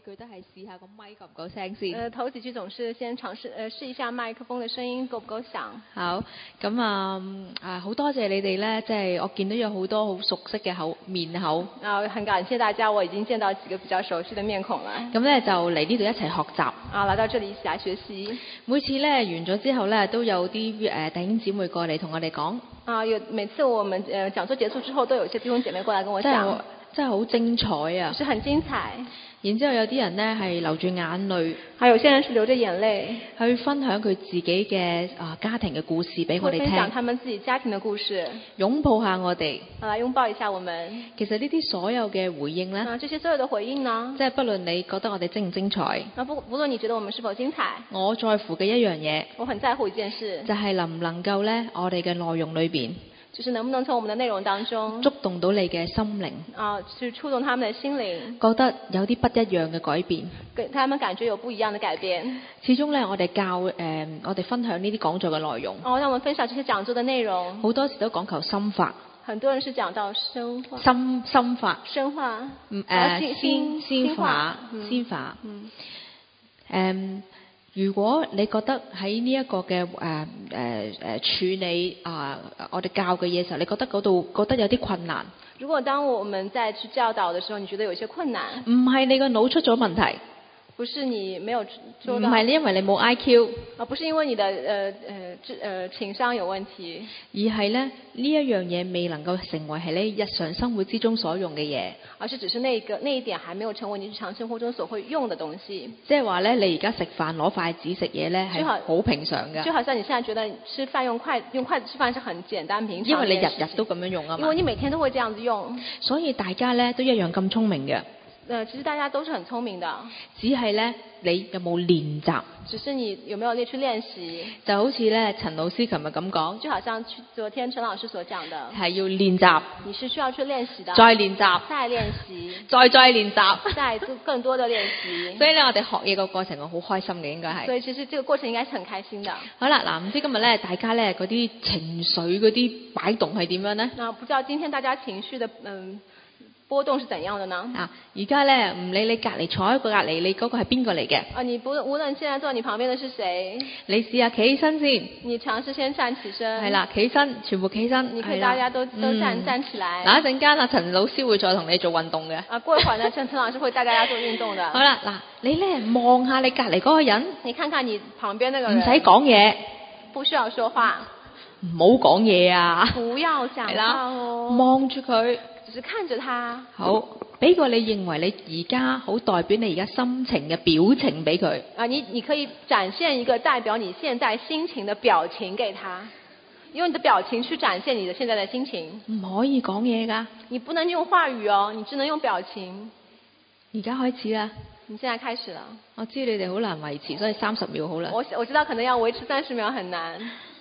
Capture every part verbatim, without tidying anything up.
句都係試下個咪夠唔夠聲先。 呃，頭幾句總是先嘗試，呃，試一下麥克風的聲音夠不夠響。 好，咁啊啊好多謝你哋咧，即係我見到有好多好熟悉嘅口面口。 啊，很感謝大家，我已經見到幾個比較熟悉的面孔啦。 咁咧就嚟呢度一齊學習。 啊，來到這裡一起來學習。 每次咧完咗之後咧，都有啲誒弟兄姊妹過嚟同我哋講。 啊，有每次我們誒、呃、講座結束之後，都有一些弟兄姐妹過來跟我講。 真係好精彩啊！ 是很精彩。 然之後有啲人呢係流住眼淚， 還有些人是流着眼淚去分享佢自己嘅啊家庭嘅故事俾我哋聽。 分享他們自己家庭嘅故事， 擁抱下我哋。 啊，擁抱一下我們。 其實呢啲所有嘅回應呢， 啊，這些所有的回應呢， 即係不論你覺得我哋精唔精彩， 啊不不論你覺得我們是否精彩， 我在乎嘅一樣嘢， 我很在乎一件事， 就係能唔能夠呢，我哋嘅內容裏邊。 就是能不能從我們的內容當中觸動到你嘅心靈啊，去觸動他們的心靈， 覺得有啲不一樣嘅改變， 給他們感覺有不一樣的改變。 始終呢，我哋教誒、呃，我哋分享呢啲講座嘅內容。 哦，讓我們分享這些講座的內容。 好多時都講求深化。 很多人是講到深化。 深深化。 深化。 嗯誒、呃， 先先化，先化。嗯。誒。如果你覺得喺呢一個嘅誒誒誒處理啊、呃，我哋教嘅嘢時候，你覺得嗰度覺得有啲困難。 如果當我們在去教導的時候，你覺得有些困難， 唔係你個腦出咗問題。 不是你沒有做到， 唔係你因為你冇 I Q， 啊，不是因為你的呃呃呃情商有問題， 而係咧呢一樣嘢未能夠成為係你日常生活之中所用嘅嘢， 而是只是那個那一點還沒有成為你日常生活中所會用的東西。 即係話咧，你而家食飯攞筷子食嘢咧係好平常㗎， 就好像你現在覺得吃飯用筷用筷子吃飯是很簡單平常， 因為你日日都咁樣用啊嘛， 因為你每天都會這樣子用， 所以大家咧都一樣咁聰明嘅。 呃，其實大家都是很聰明的， 只係咧你有冇練習？ 只是你有沒有去練習？ 就好似咧陳老師琴日咁講， 就好像昨天陳老師所講的， 係要練習。 你是需要去練習的， 再練習， 再練習， 再再練習， 再做更多的練習。 所以咧，我哋學嘢個過程我好開心嘅，應該係。 所以其實這個過程應該是很開心的。 好啦，嗱，唔知今日咧大家咧嗰啲情緒嗰啲擺動係點樣呢？ 啊，不知道今天大家情緒的嗯。波動是怎樣的呢？ 啊，而家咧唔理你隔離坐喺個隔離，你嗰個係邊個嚟嘅？ 啊，你不無論現在坐你旁邊的是誰？ 你試下企起身先。 你嘗試先站起身。 係啦，企起身，全部企起身。 你可以大家都都站、嗯、站起來。 嗱，一陣間阿陳老師會再同你做運動嘅。 啊，過一會兒呢，陳陳老師會帶大家做運動的。 好啦，嗱，你咧望下你隔離嗰個人。 你看看你旁邊那個人。 唔使講嘢。 不需要說話。 唔好講嘢啊！ 不要講話哦。 望住佢。 只是看着他。 好，俾個你認為你而家好代表你而家心情嘅表情俾佢。 啊，你你可以展現一個代表你現在心情的表情給他，用你的表情去展現你的現在的心情。 唔可以講嘢㗎。 你不能用話語哦，你只能用表情。 而家開始啦。 你現在開始了。 我知你哋好難維持，所以三十秒好啦。 我我知道可能要維持三十秒很難。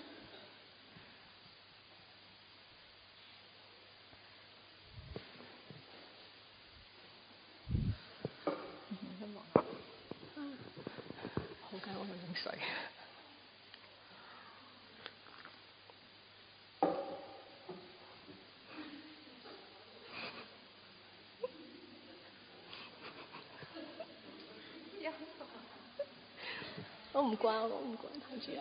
我唔關，我唔關他這樣。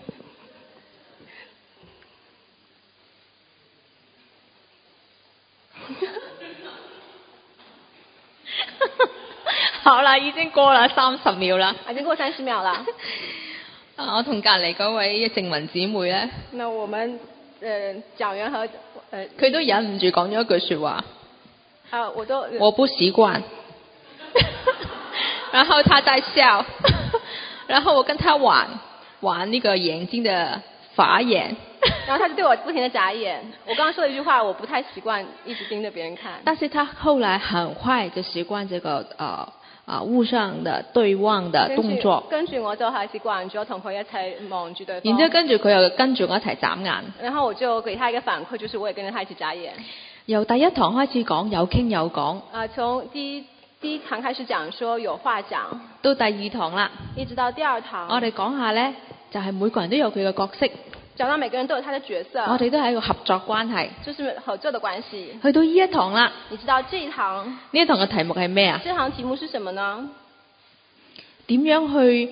好啦，已經過啦三十秒啦。 已經過三十秒啦。 啊，我同隔離嗰位靜雯姊妹咧。 那我們誒講員和誒，佢、 呃、都忍唔住講咗一句説話。 啊，我都。 我不習慣。然後他在笑。然後我跟他玩玩那個眼睛的法眼， 然後他就對我不停地眨眼。我剛剛說了一句話，我不太習慣一直盯着別人看。 但是他後來很快就習慣這個呃啊物上的對望的動作。 跟住我就開始慣咗同佢一齊望住對方。 然之後跟住佢又跟住我一齊眨眼。 然後我就給他一個反饋，就是我也跟着他一起眨眼。 由第一堂開始講，有傾有講。 啊，從第一。第一堂開始講說有話講， 到第二堂啦， 一直到第二堂， 我哋講下呢，就係、是、每個人都有佢嘅角色， 講到每個人都有他的角色， 我哋都係一個合作關係， 就是合作的關係。 去到呢一堂啦， 你知道這一堂呢一堂嘅題目係咩啊？ 這堂題目是什麼呢？ 點樣去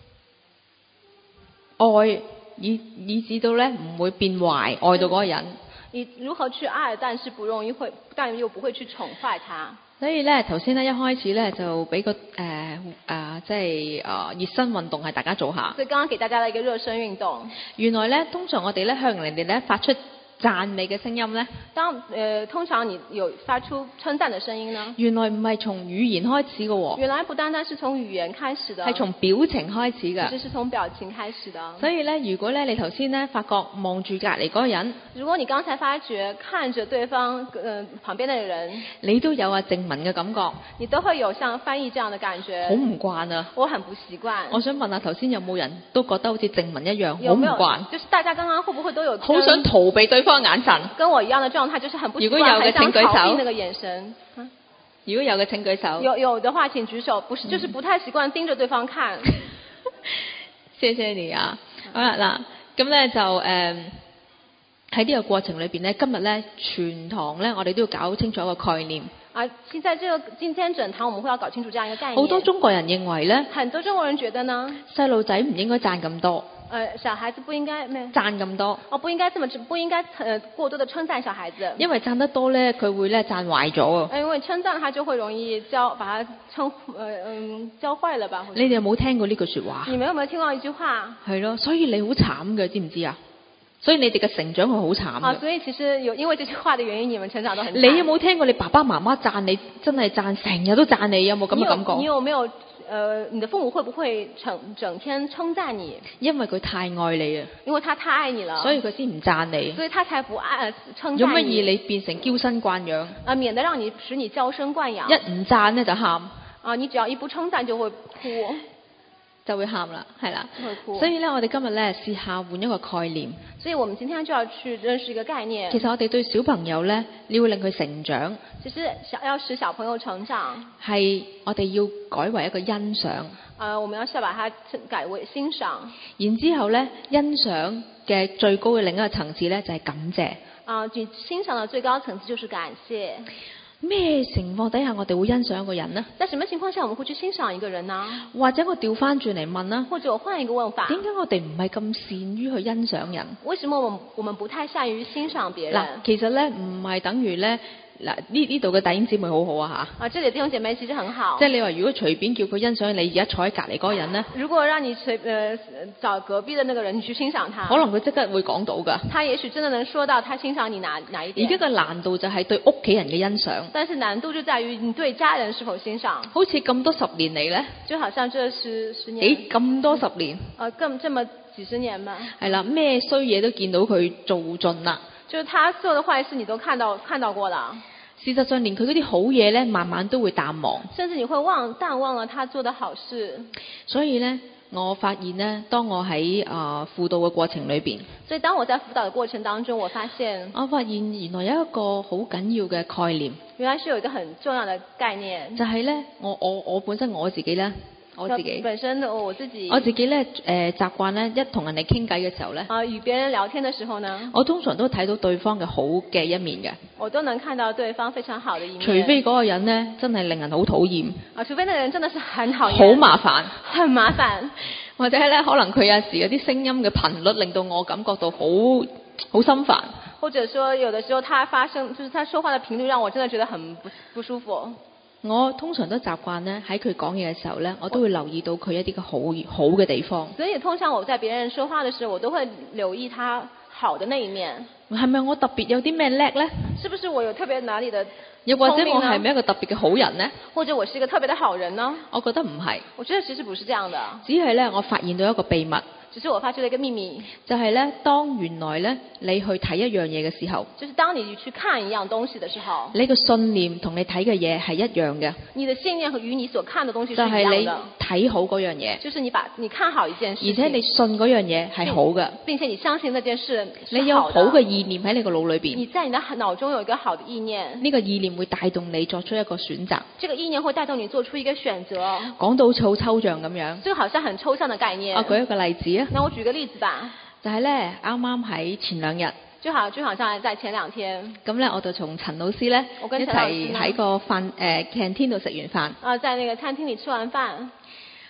愛，以以至到咧唔會變壞，愛到嗰個人。 你如何去愛，但是不容易會，但又不會去寵壞他。 所以咧，頭先咧一開始咧就俾個誒誒，即係誒熱身運動係大家做下。 所以剛剛給大家了一個熱身運動。 原來咧，通常我哋咧向人哋咧發出讚美嘅聲音咧， 當呃通常你有發出稱讚的聲音呢？ 原來唔係從語言開始嘅喎。 原來不單單是從語言開始的， 係從表情開始嘅。 其實是從表情開始的。 所以咧，如果咧你頭先咧發覺望住隔離嗰個人， 如果你剛才發覺看着對方呃旁邊嘅人， 你都有啊靜文嘅感覺， 你都會有像翻譯這樣的感覺。 好唔慣啊！ 我很不習慣。 我想問下頭先有冇人都覺得好似靜文一樣好唔有沒有慣？ 就是大家剛剛會不會都有好想逃避對方嘅眼神？ 跟我一樣的狀態，就是很不習慣， 如果有嘅請舉手。 很想逃避那個眼神。 如果有嘅請舉手。 有有的話請舉手，不是就是不太習慣盯着對方看。 謝謝你啊！好啦嗱，咁咧就誒喺呢個過程裏邊咧，今日咧全堂咧我哋都要搞清楚一個概念。 啊，現在這個今天整堂我們會要搞清楚這樣一個概念。 好多中國人認為咧， 很多中國人覺得呢， 細路仔唔應該讚咁多。 呃，小孩子不應該咩？ 讚咁多。 哦，不應該這麼不應該呃過多的稱讚小孩子。 因為讚得多咧，佢會咧讚壞咗啊。 因為稱讚他就會容易教把他稱呃嗯教壞了吧？ 你哋有冇聽過呢句說話？ 你們有沒有聽過一句話？ 係咯，所以你好慘嘅，知唔知啊？所以你哋嘅成長係好慘嘅。 啊，所以其實有因為這句話的原因，你們成長都很慘。 你有冇聽過你爸爸媽媽讚你，真係讚成日都讚你，有冇咁嘅感覺？ 你有沒有？呃，你的父母會不會整整天稱讚你？ 因為佢太愛你啊！ 因為他太愛你了， 所以佢先唔讚你。 所以他才不愛稱讚你。 有乜嘢你變成嬌生慣養？ 啊，免得讓你使你嬌生慣養。 一唔讚咧就喊。 啊，你只要一不稱讚就會哭。 就會喊啦，係啦。 會哭。 所以咧，我哋今日咧試下換一個概念。 所以我們今天就要去認識一個概念。 其實我哋對小朋友咧，你要令佢成長。 其實想要使小朋友成長， 係我哋要改為一個欣賞。 呃，我們要是要把它改為欣賞。 然之後咧，欣賞嘅最高嘅另一個層次咧，就係感謝。 啊，你欣賞的最高層次就是感謝。 咩情況底下我哋會欣賞一個人呢？ 在什麼情況下我們會去欣賞一個人呢？ 或者我調翻轉嚟問啦， 或者我換一個問法， 點解我哋唔係咁善於去欣賞人？ 為什麼我們我們不太善於欣賞別人？ 嗱，其實咧唔係等於咧。嗱，呢呢度嘅弟兄姊妹好好啊嚇！ 啊，這裡弟兄姐妹其實很好。 即係你話如果隨便叫佢欣賞你而家坐喺隔離嗰個人咧， 如果讓你隨呃找隔壁的那個人你去欣賞他， 可能佢即刻會講到㗎。 他也許真的能說到他欣賞你哪哪一點。 而家嘅難度就係對屋企人嘅欣賞。 但是難度就在於你對家人是否欣賞。 好似咁多十年嚟咧， 就好像這十十年。 幾咁多十年？ 啊，咁這麼幾十年嘛。 係啦，咩衰嘢都見到佢做盡啦。 就是他做的壞事，你都看到看到過了。 事實上，連佢嗰啲好嘢咧，慢慢都會淡忘。 甚至你會忘淡忘了他做的好事。 所以咧，我發現咧，當我喺啊、呃、輔導嘅過程裏邊， 所以當我在輔導嘅過程當中，我發現， 我發現原來有一個好緊要嘅概念。 原來是有一個很重要的概念。 就係咧，我我我本身我自己咧。我自己本身的我自己， 我自己咧誒習慣咧，一同人哋傾偈嘅時候咧， 啊，與別人聊天的時候呢， 我通常都睇到對方嘅好嘅一面嘅， 我都能看到對方非常好的一面。 除非嗰個人咧真係令人好討厭， 啊，除非那個人真的是很討厭， 好麻煩， 很麻煩， 或者咧可能佢有時有啲聲音嘅頻率令到我感覺到好好心煩， 或者說有的時候他發生，就是他說話的頻率讓我真的覺得很不不舒服。 我通常都習慣咧喺佢講嘢嘅時候咧，我都會留意到佢一啲嘅好好嘅地方。 所以通常我在別人說話的時候，我都會留意他好的那一面。 係咪我特別有啲咩叻咧？ 是不是我有特別哪裡的？ 又或者我係咪一個特別嘅好人呢？ 或者我是一個特別的好人呢？ 我覺得唔係。 我覺得其實不是這樣的。 只係咧，我發現到一個秘密。 只是我發現了一個秘密， 就係咧，當原來咧你去睇一樣嘢嘅時候， 就是當你去看一樣東西的時候， 你個信念同你睇嘅嘢係一樣嘅。 你的信念和與你所看的東西是一就樣的。 係你睇好嗰樣嘢， 就是你把你看好一件事情， 而且你信嗰樣嘢係好嘅， 並且你相信那件事是好的， 你有好嘅意念喺你個腦裏邊， 你在你的腦中有一個好的意念， 呢個意念會帶動你作出一個選擇。 這個意念會帶動你做出一個選擇。 講到好似好抽象咁樣， 這個好像很抽象的概念。 我舉一個例子啊， 那我舉個例子吧。 就係咧，啱啱喺前兩日， 就好就好像在前兩天， 咁咧我就從陳老師咧一齊喺個飯誒 canteen 度食完飯。 啊，在那個餐廳裡吃完飯，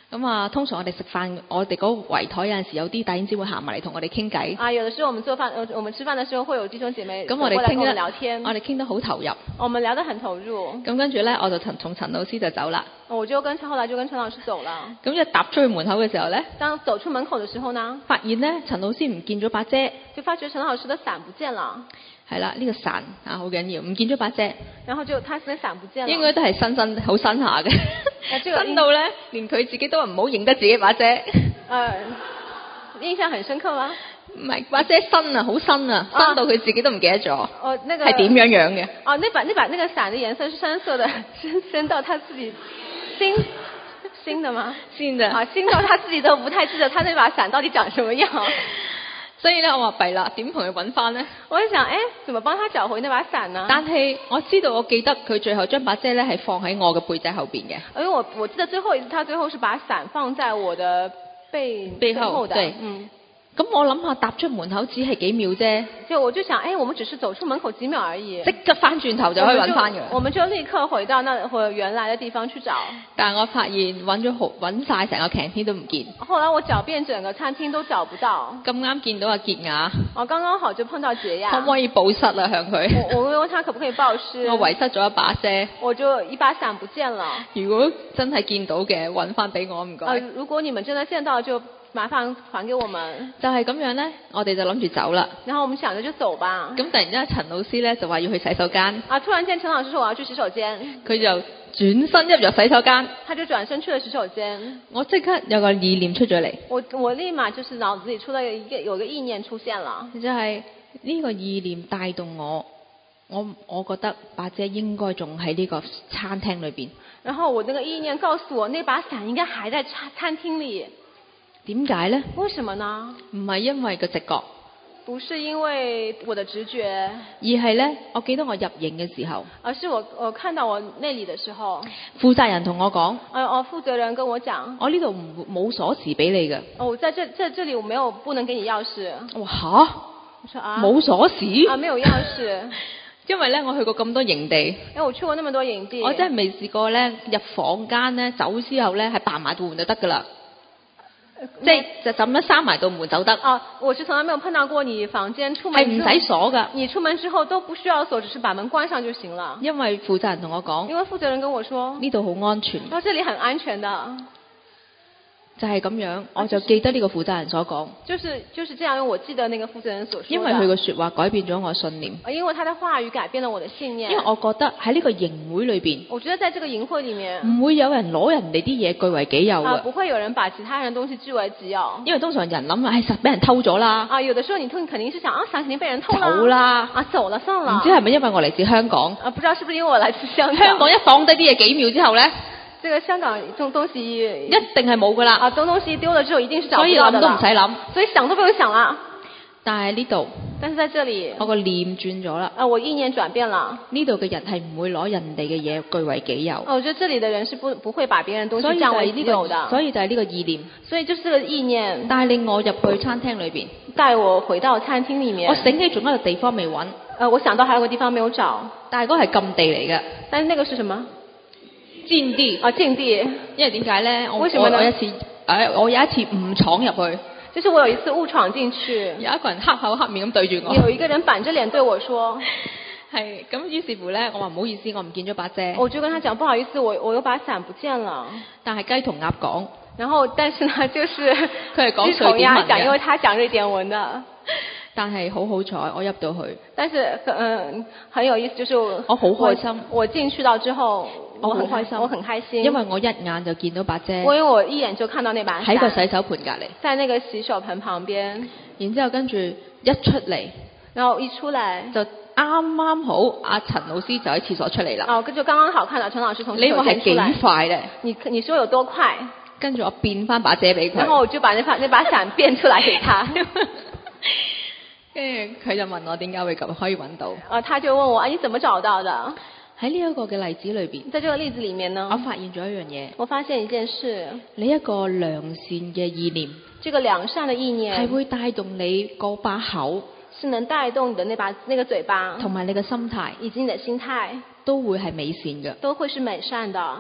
咁啊，通常我哋食飯，我哋嗰圍台有陣時有啲弟兄姊妹行埋嚟同我哋傾偈。 啊，有的時候我們做飯，呃，我們吃飯的時候會有弟兄姐妹咁我哋過來跟我傾得們聊天， 我哋傾得好投入。 我們聊得很投入。 咁跟住咧，我就陳從陳老師就走啦。 我就跟後來就跟陳老師走了。 咁一踏出去門口嘅時候咧， 當走出門口的時候呢， 發現咧陳老師唔見咗把遮。 就發覺陳老師的傘不見了。 係啦，呢、這個傘啊好緊要，唔見咗把遮。 然後就他的傘不見了。 應該都係新新好新下嘅， 啊這個、 新到咧連佢自己都唔好認得自己把遮。 呃，印象很深刻嗎？ 唔係把遮新啊，好新啊，新到佢自己都唔記得咗。 哦，那個係點樣樣嘅？ 哦，那把那把那個傘的顏色是深色的，深深到他自己新新的嗎？ 新的啊，新到他自己都不太記得他那把傘到底長什麼樣。 所以咧，我話弊啦，點同佢揾翻呢？ 我就想，誒，怎麼幫他找回那把傘呢？ 但係我知道，我記得佢最後將把遮咧係放喺我嘅背脊後邊嘅。 因為我我記得最後一次，他最後是把傘放在我的背背後， 背後的， 對， 嗯。 咁我諗下踏出門口只係幾秒啫， 就我就想，誒，我們只是走出門口幾秒而已， 即刻翻轉頭就可以揾翻嘅。 我們就立刻回到那或原來的地方去找。 但係我發現揾咗好揾晒成個 canteen 都唔見。 後來我找遍整個餐廳都找不到。 咁啱見到阿潔雅， 我剛剛好就碰到潔雅。 可唔可以報失啊？向佢？ 我我問他可不可以報失？ 我遺失咗一把遮。 我就一把傘不見了。 如果真係見到嘅，揾翻俾我唔該。 呃，如果你們真的見到就麻煩還給我們。就係咁樣呢，我哋就諗住走啦。 然後我們想着就走吧。 咁突然之間陳老師呢就話要去洗手間。 啊！突然間陳老師說我要去洗手間。 佢就轉身入入洗手間。 他就轉身去了洗手間。 我即刻有個意念出咗嚟。 我我立馬就是腦子裡出了一個有個意念出現了。 就係呢個意念帶動我，我我覺得把遮應該仲喺呢個餐廳裏邊。 然後我那個意念告訴我，那把傘應該還在餐餐廳裡。 點解呢？ 為什麼呢？ 唔係因為個直覺， 不是因為我的直覺， 而係呢，我記得我入營嘅時候， 而是我我看到我內裡的時候， 負責人同我講， 呃，哦，負責人跟我講， 我呢度唔冇鎖匙俾你嘅。 哦，在這在這裡我沒有不能給你鑰匙。 我話吓， 我說啊， 冇鎖匙啊，沒有鑰匙。 因為呢，我去過咁多營地， 因為我去過那麼多營地， 我真係未試過呢，入房間呢，走之後呢，係扮埋道門就得噶啦。即係就咁樣閂埋道門走得。 啊，我是從來沒有碰到過你房間出門係唔使鎖㗎。 你出門之後都不需要鎖，只是把門關上就行了。 因為負責人同我講， 因為負責人跟我說呢度好安全。 哦，這裡很安全的。 就係咁樣，我就記得呢個負責人所講。 就是就是這樣，因為我記得那個負責人所說的。 因為佢嘅説話改變咗我信念。 因為他的話語改變了我的信念。 因為我覺得喺呢個營會裏邊， 我覺得在這個營會裡面， 唔會有人攞人哋啲嘢據為己有嘅。 啊，不會有人把其他人的東西據為己有。 因為通常人諗啊，係實俾人偷咗啦。 啊，有的時候你肯定是想啊，想肯定被人偷啦。走啦。 啊，走了算了。 唔知係咪因為我嚟自香港？ 啊，不知道是不是因為我來自香港。 香港一放低啲嘢幾秒之後呢， 這個香港東東西一定係冇噶啦。 啊，東東西丟了之後一定是找不到的。 所以諗都唔使諗。 所以想都不用想啦。 但係呢度， 但是在這裡， 我個念轉咗啦。 啊，我意念轉變了。 呢度嘅人係唔會攞人哋嘅嘢據為己有。 我覺得這裡的人是不不會把別人東西佔為己有的。 所以就係呢個意念。 所以就是這個意念帶領我入去餐廳裏邊。 帶我回到餐廳裡面。 我醒起仲有一個地方未揾。 呃，我想到還有個地方沒有找。 但係嗰係禁地嚟嘅。 但是那個是什麼？ 禁地。 啊，禁地。 因為點解呢？ 為什麼呢？ 我有一次，誒，我有一次誤闖入去。 就是我有一次誤闖進去。 有一個人黑口黑面咁對住我。 有一個人板着臉對我說。 係，咁於是乎呢，我話唔好意思，我唔見咗把遮。 我就跟他講，不好意思，我我有把傘不見了。 但係雞同鴨講。 然後，但是呢，就是佢係講瑞典文嘅， 因為他講瑞典文的。 但係好好彩，我入到去。 但是，嗯，很有意思，就是我我好開心。 我進去到之後， 我好開心， 我很開心， 因為我一眼就見到把遮。 因為我一眼就看到那把傘喺個洗手盆隔離， 在那個洗手盆旁邊。 然之後跟住一出嚟， 然後一出來就啱啱好阿陳老師就喺廁所出嚟啦。 哦，就剛剛好看到陳老師從洗手間出來。 你話係幾快咧？ 你你說有多快？ 跟住我變翻把遮俾佢。 然後我就把那把那把傘變出來給他。 跟住佢就問我點解會咁可以揾到？ 啊，他就問我啊，你怎麼找到的？ 喺呢一個嘅例子裏邊， 在這個例子裡面呢， 我發現咗一樣嘢。 我發現一件事， 你一個良善嘅意念， 這個良善嘅意念係會帶動你嗰把口， 是能帶動你的那把那個嘴巴， 同埋你嘅心態， 以及你的心態都會係美善嘅， 都會是美善的。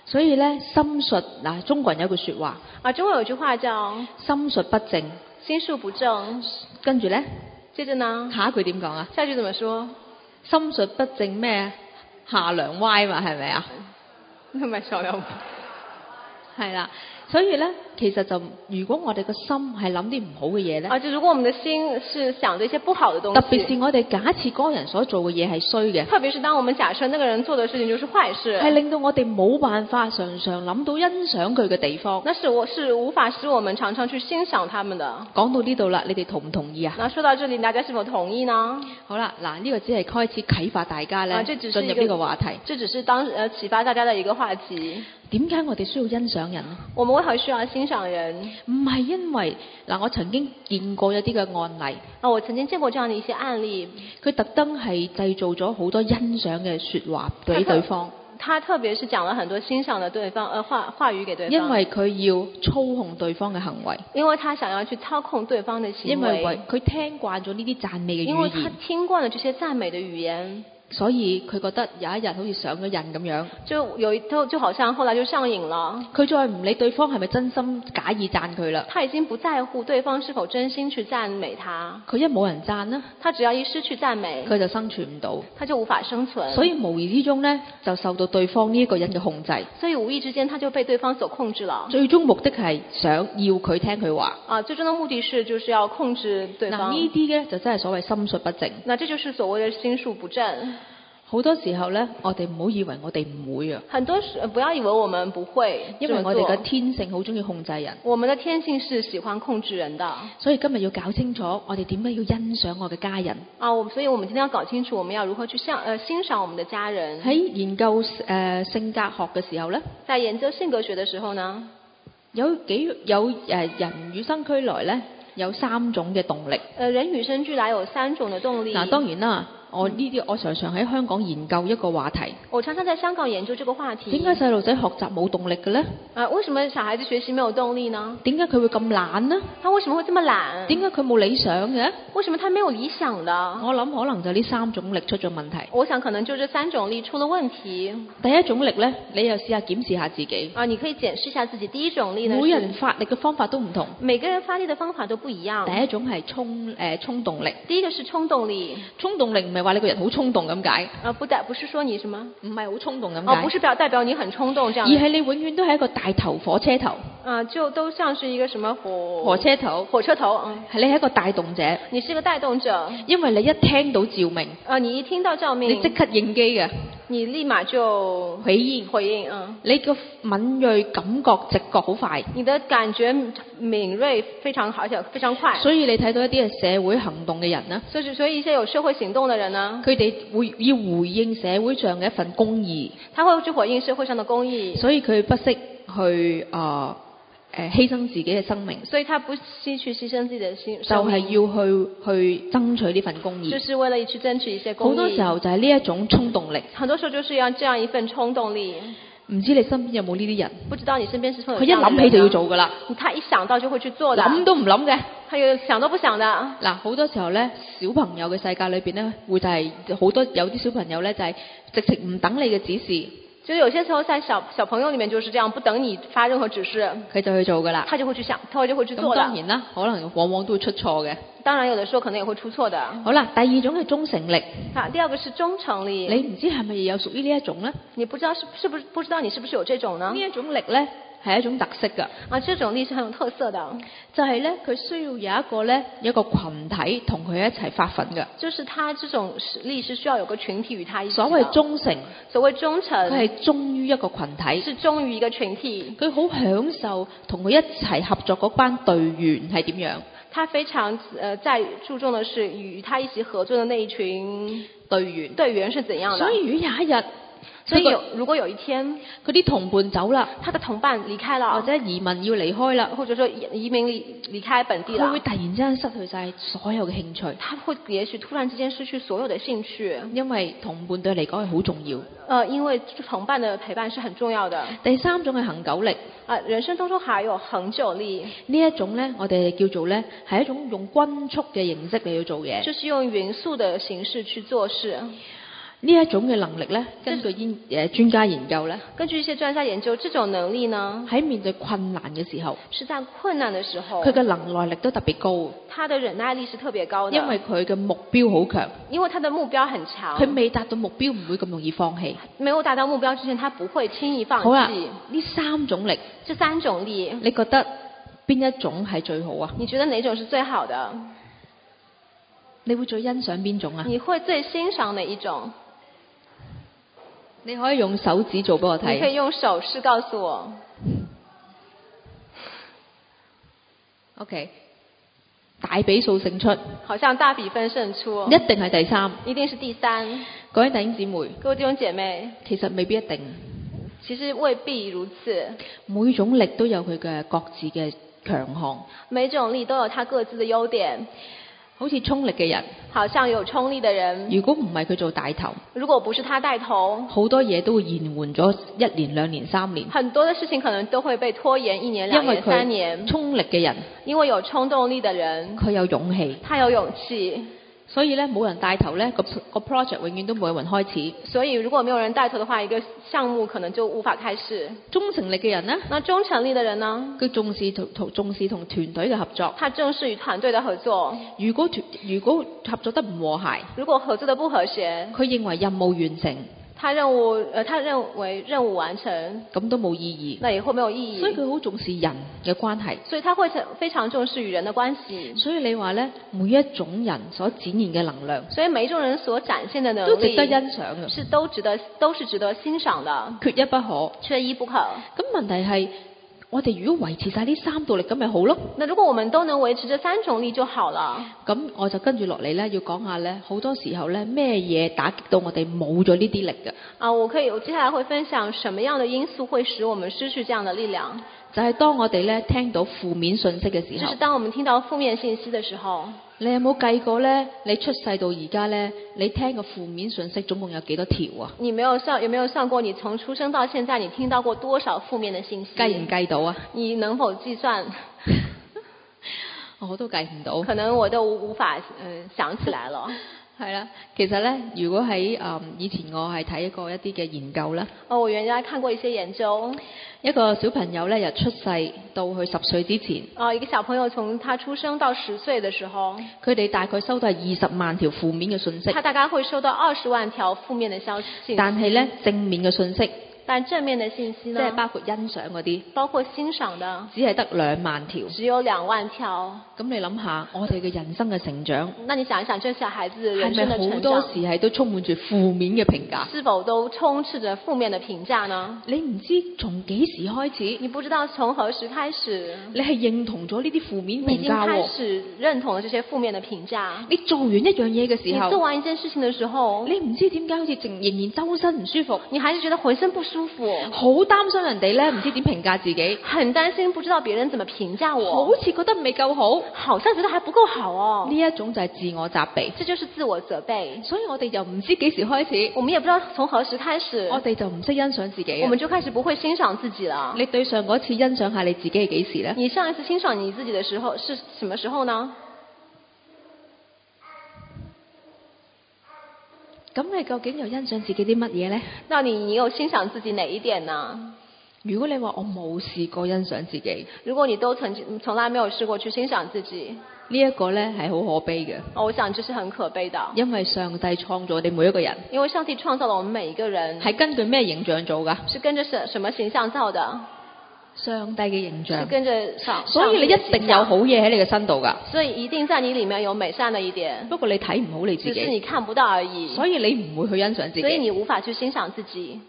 所以咧，心術嗱，中國人有句説話， 啊，中國有句話叫心術不正， 心術不正。 跟住咧， 接着呢， 下一句點講啊？ 下一句怎麼說？ 心術不正咩？下梁歪嘛，係咪啊？ 唔係上梁歪。 係啦，所以咧，其實就如果我哋個心係諗啲唔好嘅嘢咧， 啊，就如果我們的心是想着一些不好的東西， 特別是我哋假設嗰個人所做嘅嘢係衰嘅， 特別是當我們假設那個人做的事情就是壞事， 係令到我哋冇辦法常常諗到欣賞佢嘅地方。 那是我是無法使我們常常去欣賞他們的。 講到呢度啦，你哋同唔同意啊？ 那說到這裡，大家是否同意呢？ 好啦，嗱，呢個只係開始啟發大家咧， 啊，這只是進入呢個話題。 這只是當呃啟發大家的一個話題。 點解我哋需要欣賞人呢？ 我們為何需要欣賞人？ 唔係因為嗱，我曾經見過一啲嘅案例。 啊，我曾經見過這樣的一些案例。 佢特登係製造咗好多欣賞嘅説話俾對方。 他特別是講了很多欣賞的對方呃話話語給對方。 因為佢要操控對方嘅行為。 因為他想要去操控對方的行為。 因為佢聽慣咗呢啲讚美嘅語言。 因為他聽慣了這些讚美的語言。 所以佢覺得有一日好似上咗癮咁樣， 就有一就就好像後來就上癮了。 佢再唔理對方係咪真心假意讚佢啦。 他已經不在乎對方是否真心去讚美他。 佢一冇人讚呢， 他只要一失去讚美， 佢就生存唔到， 他就無法生存。 所以無意之中呢，就受到對方呢一個人嘅控制。 所以無意之間他就被對方所控制了。 最終目的係想要佢聽佢話。 啊，最終的目的是就是要控制對方。 嗱，呢啲呢就真係所謂心術不正。 那這就是所謂的心術不正。 好多時候呢，我哋唔好以為我哋唔會啊。 很多時不要以為我們不會， 因為我哋嘅天性好中意控制人。 我們的天性是喜歡控制人的。所以今日要搞清楚，我哋點解要欣賞我嘅家人。 啊，我所以我們今天要搞清楚，我們要如何去欣呃欣賞我們的家人。 喺研究誒、呃、性格學嘅時候呢， 在研究性格學的時候呢， 有幾有誒、呃、人與生俱來呢，有三種嘅動力。 呃，人與生俱來有三種嘅動力。 嗱，當然啦。我呢啲我常常喺香港研究一個話題。 我常常在香港研究這個話題。 點解細路仔學習冇動力嘅呢？ 啊，為什麼小孩子學習沒有動力呢？ 點解佢會咁懶呢？ 他為什麼會這麼懶？ 點解佢冇理想嘅？ 為什麼他沒有理想的？ 我諗可能就呢三種力出咗問題。 我想可能就這三種力出了問題。 第一種力呢，你又試下檢視下自己。 啊，你可以檢視一下自己。第一種力呢， 每人發力嘅方法都唔同。 每個人發力的方法都不一樣。 第一種係衝誒衝動力。 第一個是衝動力。衝動力唔係話你個人好衝動咁解。 啊，不代不是說你什麼？ 唔係好衝動咁解。 哦，不是表代表你很衝動這樣。 而係你永遠都係一個大頭火車頭。 啊，就都像是一個什麼火火車頭。 火車頭，嗯。 係你係一個帶動者。 你是一個帶動者。因為你一聽到召命。 啊，你一聽到召命。 你即刻應機嘅。 你立馬就回應回應，嗯。 你個敏銳感覺直覺好快。 你的感覺敏銳非常好，而且非常快。 所以你睇到一啲係社會行動嘅人呢， 所以所以一些有社會行動嘅人呢， 佢哋會要回應社會上嘅一份公義。 他會去回應社會上的公義。 所以佢不惜去啊誒犧牲自己嘅生命。 所以他不惜去犧牲自己的生命。 就係要去去爭取呢份公義。 就是為了去爭取一些公義。 好多時候就係呢一種衝動力。 很多時候就是要這樣一份衝動力。 唔知你身邊有冇呢啲人？ 不知道你身邊是否有？ 佢一諗起就要做噶啦。 他一想到就會去做的。 諗都唔諗嘅。 他又想都不想的。 嗱，好多時候咧，小朋友嘅世界裏邊咧，會就係、是、好多有啲小朋友咧，就係、是、直情唔等你嘅指示。 就有些時候在小小朋友裏面就是這樣，不等你發任何指示， 佢就去做噶啦。 他就會去想，他就會去做的。 咁當然啦，可能往往都會出錯嘅。 當然有的時候可能也會出錯的。 好啦，第二種係忠誠力。 啊，第二個是忠誠力。 你唔知係咪有屬於呢一種呢？ 你不知道是是不是不知道你是不是有這種呢？ 呢一種力呢，係一種特色㗎。 啊，這種力是很有特色的。 就係呢，佢需要有一個呢，有一個群體同佢一齊發奮㗎。 就是他這種力是需要有個群體與他一起。 所謂忠誠， 所謂忠誠， 佢係忠於一個群體。 是忠於一個群體。 佢好享受同佢一齊合作嗰班隊員係點樣？ 他非常呃在注重的是與他一起合作的那一群隊員，隊員是怎樣的？ 所以如果有一日， 所以有如果有一天， 佢啲同伴走啦， 他的同伴離開了， 或者移民要離開啦， 或者說移民離離開本地啦， 佢會突然之間失去晒所有嘅興趣。 他會也許突然之間失去所有的興趣， 因為同伴對嚟講係好重要。 呃，因為同伴的陪伴是很重要的。 第三種係恆久力。 啊，人生當中還有恆久力。 呢一種呢，我哋叫做呢，係一種用均速嘅形式嚟去做嘢。 就是用勻速的形式去做事。 呢一種嘅能力咧，根據研誒專家研究咧， 根據一些專家研究，這種能力呢， 喺面對困難嘅時候， 是在困難的時候， 佢嘅能耐力都特別高。 他的忍耐力是特別高的， 因為佢嘅目標好強。 因為他的目標很強。 佢未達到目標唔會咁容易放棄。 沒有達到目標之前，他不會輕易放棄。 好啦，呢三種力， 這三種力， 你覺得邊一種係最好啊？ 你覺得哪種是最好的？ 你會最欣賞邊種啊？ 你會最欣賞哪一種？ 你可以用手指做俾我睇。 你可以用手勢告訴我。OK， 大比數勝出。 好像大比分勝出。 一定係第三。 一定是第三。 各位弟兄姊妹， 各位弟兄姐妹， 其實未必一定。 其實未必如此。 每種力都有佢嘅各自嘅強項。 每種力都有它各自的優點。 好似衝力嘅人， 好像有衝力的人， 如果唔係佢做帶頭， 如果不是他帶頭， 好多嘢都會延緩咗一年、兩年、三年。 很多的事情可能都會被拖延一年、兩年、三年。 衝力嘅人， 因為有衝動力的人， 佢有勇氣， 他有勇氣。 所以咧，冇人帶頭咧，個個 project 永遠都冇人開始。 所以如果沒有人帶頭的話，一個項目可能就無法開始。 忠誠力嘅人呢？ 那忠誠力的人呢？ 佢重視同同重視同團隊嘅合作。 他重視與團隊的合作。 如果團如果合作得唔和諧， 如果合作得不和諧， 佢認為任務完成。 他任務，呃，他認為任務完成， 咁都冇意義。 那也會沒有意義。 所以佢好重視人嘅關係。 所以他會非常重視與人的關係。 所以你話咧，每一種人所展現嘅能量， 所以每一種人所展現的能力都值得欣賞嘅， 是都值得都是值得欣賞的， 缺一不可， 缺一不可。 咁問題係，我哋如果維持晒呢三道力，咁咪好咯？ 那如果我們都能維持這三種力就好了。 咁我就跟住落嚟咧，要講下咧，好多時候咧，咩嘢打擊到我哋冇咗呢啲力嘅？ 啊，我可以，我接下來會分享什麼樣的因素會使我們失去這樣的力量？ 就係當我哋咧聽到負面信息嘅時候， 就是當我們聽到負面信息的時候， 你有冇計過咧？你出世到而家咧，你聽個負面信息總共有幾多條啊？ 你沒有算，有沒有算過？你從出生到現在，你聽到過多少負面的信息？ 計唔計到啊？ 你能否計算？ 我都計唔到， 可能我都無法嗯想起來了。 係啦，其實咧，如果喺誒、嗯、以前我係睇過一啲嘅研究啦。 哦，我原來看過一些研究。 一個小朋友咧，由出世到佢十歲之前， 哦，一個小朋友從他出生到十歲的時候， 佢哋大概收到係二十萬條負面嘅信息。 他大概會收到二十萬條負面的消息。 但係咧，正面嘅信息， 但正面的信息呢？ 即係包括欣賞嗰啲， 包括欣賞的， 只係得兩萬條。 只有兩萬條。 咁你諗下，我哋嘅人生嘅成長， 那你想一想，這小孩子人生的成長， 係咪好多時係都充滿住負面嘅評價？ 是否都充斥着負面的評價呢？ 你唔知從幾時開始？ 你不知道從何時開始？ 你係認同咗呢啲負面評價喎？ 你已經開始認同了這些負面的評價。 你做完一樣嘢嘅時候， 你做完一件事情的時候， 你唔知點解好似仍仍然周身唔舒服， 你還是覺得渾身不舒服， 好擔心人哋咧，唔知點評價自己， 很擔心不知道別人怎麼評價我， 好似覺得未夠好， 好像覺得還不夠好哦。 呢一種就係自我責備， 這就是自我責備。 所以我哋又唔知幾時開始， 我們也不知道從何時開始， 我哋就唔識欣賞自己， 我們就開始不會欣賞自己了。 你對上嗰次欣賞下你自己係幾時呢？ 你上一次欣賞你自己的時候是什麼時候呢？ 咁你究竟又欣賞自己啲乜嘢呢？ 那你你有欣賞自己哪一點呢？ 如果你話我冇試過欣賞自己， 如果你都曾經從來沒有試過去欣賞自己， 呢一個呢係好可悲嘅。 我想這是很可悲的。 因為上帝創造我哋每一個人， 因為上帝創造了我們每一個人， 係根據咩形象做㗎？ 是跟着什什麼形象造的？ 上帝嘅形象。 是跟着上。 所以你一定有好嘢喺你嘅身度㗎。 所以一定在你裡面有美善的一點。 不過你睇唔好你自己。 只是你看不到而已。 所以你唔會去欣賞自己。 所以你無法去欣賞自己。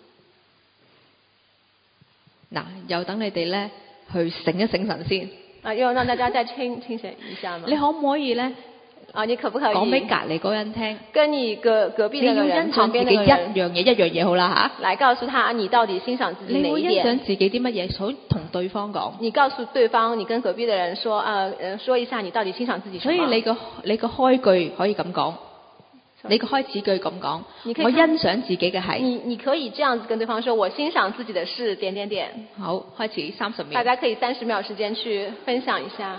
嗱，又等你哋咧去醒一醒神先。 啊，又讓大家再清清醒一下嘛。 你可唔可以咧？ 啊，你可不可以講俾隔離嗰人聽？ 跟你隔隔壁那個人旁邊那個人。 你要欣賞自己一樣嘢，一樣嘢好啦嚇。 來告訴他，你到底欣賞自己哪一點？ 你會欣賞自己啲乜嘢？想同對方講。 你告訴對方，你跟隔壁的人說，呃，呃，說一下你到底欣賞自己什麼？ 所以你個你個開句可以咁講。你個開始句咁講，我欣賞自己嘅係。 你你可以這樣子跟對方說，我欣賞自己的是點點點。 好，開始三十秒。 大家可以三十秒時間去分享一下。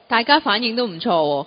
大家反應都唔錯喎。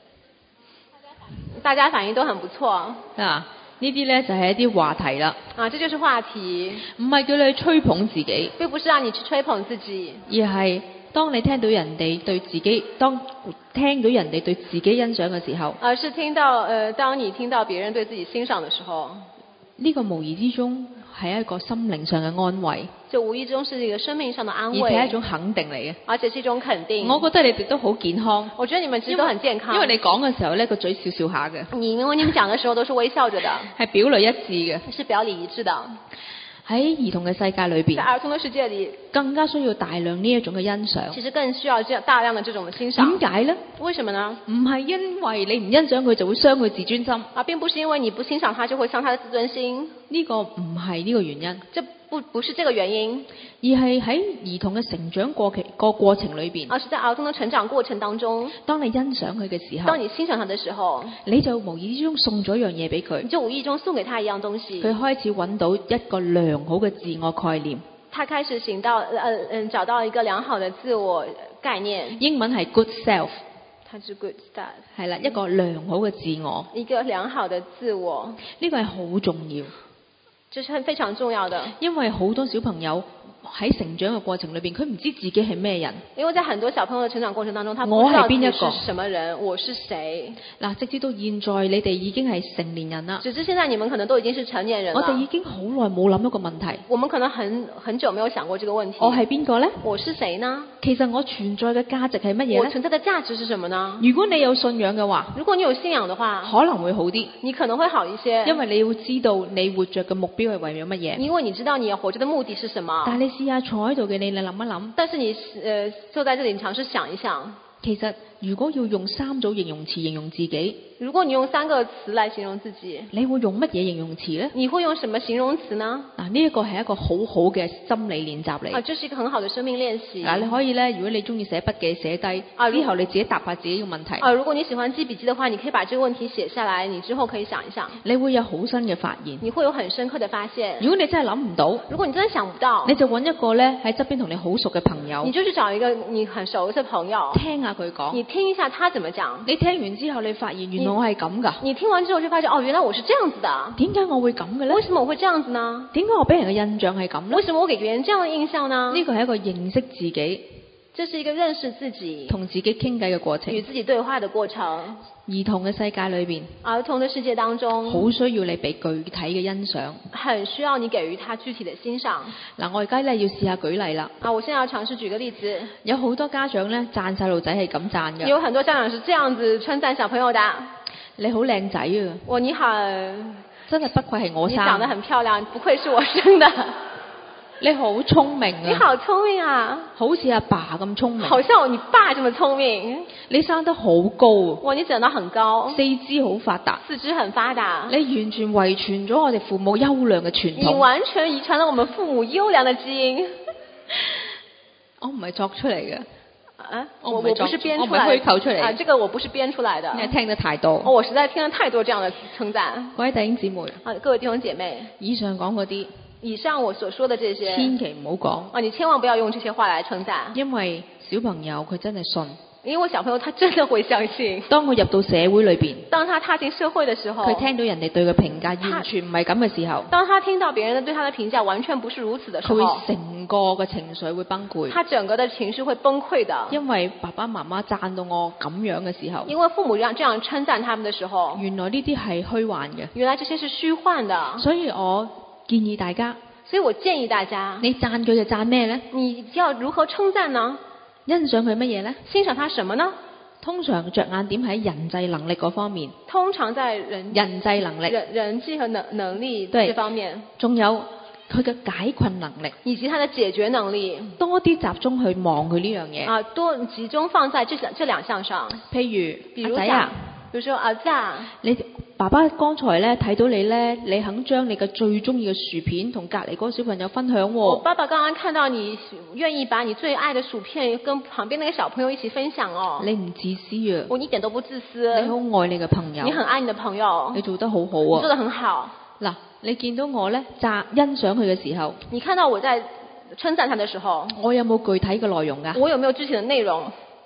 大家反應都很不錯。 嗱，呢啲呢就係一啲話題啦。 啊，這就是話題。 唔係叫你去吹捧自己， 並不是讓你去吹捧自己， 而係當你聽到人哋對自己，當聽到人哋對自己欣賞嘅時候， 而是聽到，呃，當你聽到別人對自己欣賞的時候， 呢個無疑之中係一個心靈上嘅安慰， 就無意中是一個生命上的安慰， 而且係一種肯定嚟嘅。 而且是一種肯定。 我覺得你哋都好健康， 我覺得你們其實都很健康， 因為你講嘅時候呢個嘴笑笑下嘅， 你因為你們講的時候都是微笑着的， 係表裏一致嘅， 是表裏一致的。 喺兒童嘅世界裏邊， 在兒童的世界裏， 更加需要大量呢一種嘅欣賞。 其實更需要這樣大量的這種的欣賞。 點解呢？ 為什麼呢？ 唔係因為你唔欣賞佢就會傷佢自尊心， 啊，並不是因為你不欣賞他就會傷他的自尊心， 呢個唔係呢個原因。 這不不是這個原因， 而係喺兒童嘅成長過期個過程裏邊， 而是在兒童的成長過程當中， 當你欣賞佢嘅時候， 當你欣賞他的時候， 你就無意之中送咗一樣嘢俾佢， 你就無意中送給他一樣東西， 佢開始揾到一個良好嘅自我概念。 他開始行到，呃嗯，找到一個良好的自我概念。 英文係 good self， 它是 good start， 係啦，一個良好嘅自我， 一個良好的自我， 呢個係好重要， 這是非常重要的。 因為好多小朋友喺成長嘅過程裏邊，佢唔知自己係咩人。 因為在很多小朋友的成長過程當中，他不知道自己是什麼人，我是誰。 嗱，直至到現在，你哋已經係成年人啦。 直至現在，你們可能都已經是成年人了。 我哋已經好耐冇諗一個問題。 我們可能很很久沒有想過這個問題。 我係邊個呢？ 我是誰呢？ 其實我存在嘅價值係乜嘢呢？ 我存在的價值是什麼呢？ 如果你有信仰嘅話， 如果你有信仰的話， 可能會好啲。 你可能會好一些， 因為你要知道你活着嘅目標係為咗乜嘢。 因為你知道你要活着的目的是什麼。 但係你試下坐喺度嘅你，你諗一諗。 但是你，呃，坐在這裡，你嘗試想一想。 其實如果要用三組形容詞形容自己， 如果你用三個詞來形容自己， 你會用乜嘢形容詞呢？ 你會用什麼形容詞呢？ 嗱，呢一個係一個好好嘅心理練習嚟。 啊，這是一個很好的生命練習。 嗱，你可以咧，如果你中意寫筆記寫低， 啊， 之後你自己答下自己嘅問題。 啊，如果你喜歡記筆記的話，你可以把這個問題寫下來，你之後可以想一想。 你會有好新嘅發現。 你會有很深刻的發現。 如果你真係諗唔到， 如果你真係想唔到， 你就揾一個咧喺側邊同你好熟嘅朋友， 你就去找一個你很熟嘅朋友， 聽下佢講。 你聽一下他怎麼講。 你聽完之後，你發現原來我係咁㗎。 你聽完之後就發現，哦，原來我是這樣子的。 點解我會咁嘅咧？ 為什麼我會這樣子呢？ 點解我俾人嘅印象係咁咧？ 為什麼我給別人這樣的印象呢？ 呢個係一個認識自己， 這是一個認識自己、 同自己傾偈嘅過程， 與自己對話的過程。 兒童嘅世界裏邊， 兒童的世界當中， 好需要你俾具體嘅欣賞， 很需要你給予他具體的欣賞。 嗱，我而家咧要試下舉例啦。 啊，我現在要嘗試舉個例子。 有好多家長咧讚細路仔係咁讚嘅。 有很多家長是這樣子稱讚小朋友的。 你好靚仔啊！ 哇，你好， 真係不愧係我生。 你長得很漂亮，不愧是我生的。 你好聰明啊！ 你好聰明啊！ 好似阿爸咁聰明。 好像你爸這麼聰明。 你生得好高。 哇，你長得很高。 四肢好發達。 四肢很發達。 你完全遺傳咗我哋父母優良嘅傳統。 你完全遺傳了我們父母優良的基因。 我唔係作出嚟嘅。 啊， 我我不是編出來的， 我唔係虛構出嚟。 啊，這個我不是編出來的。 你聽得太多。 哦，我實在聽了太多這樣的稱讚。 各位弟兄姊妹。 啊，各位弟兄姐妹。 以上講嗰啲。 以上我所說的這些。 千祈唔好講。 啊，你千萬不要用這些話來稱讚。 因為小朋友佢真係信。 因為小朋友他真的會相信。 當佢入到社會裏邊。 當他踏進社會的時候。 佢聽到人哋對佢評價完全唔係咁嘅時候。 當他聽到別人對他的評價完全不是如此的時候。 佢會成個嘅情緒會崩潰。 他整個的情緒會崩潰的。 因為爸爸媽媽讚到我咁樣嘅時候。 因為父母這樣這樣稱讚他們的時候。 原來呢啲係虛幻嘅。 原來這些是虛幻的。 所以我建議大家。 所以我建議大家。 你讚佢就讚咩呢？ 你要如何稱讚呢？ 欣賞佢乜嘢呢？ 欣賞他什麼呢？ 通常着眼點喺人際能力嗰方面。 通常在人人際能力、 人人際和能能力這方面。 仲有佢嘅解困能力， 以及他的解決能力。 多啲集中去望佢呢樣嘢。 啊，多集中放在這兩這兩項上。 譬如， 比如阿仔啊， 比如說阿仔啊， 你爸爸剛才咧睇到你咧，你肯將你嘅最中意嘅薯片同隔離嗰個小朋友分享喎。 我爸爸剛剛看到你願意把你最愛的薯片跟旁邊那個小朋友一起分享哦。 你唔自私啊？ 我一點都不自私。 你好愛你嘅朋友。 你很愛你的朋友。 你做得好好啊。 你做得很好。 嗱，你見到我咧讚欣賞佢嘅時候， 你看到我在稱讚他的時候， 我有冇具體嘅內容㗎？ 我有沒有具體的內容？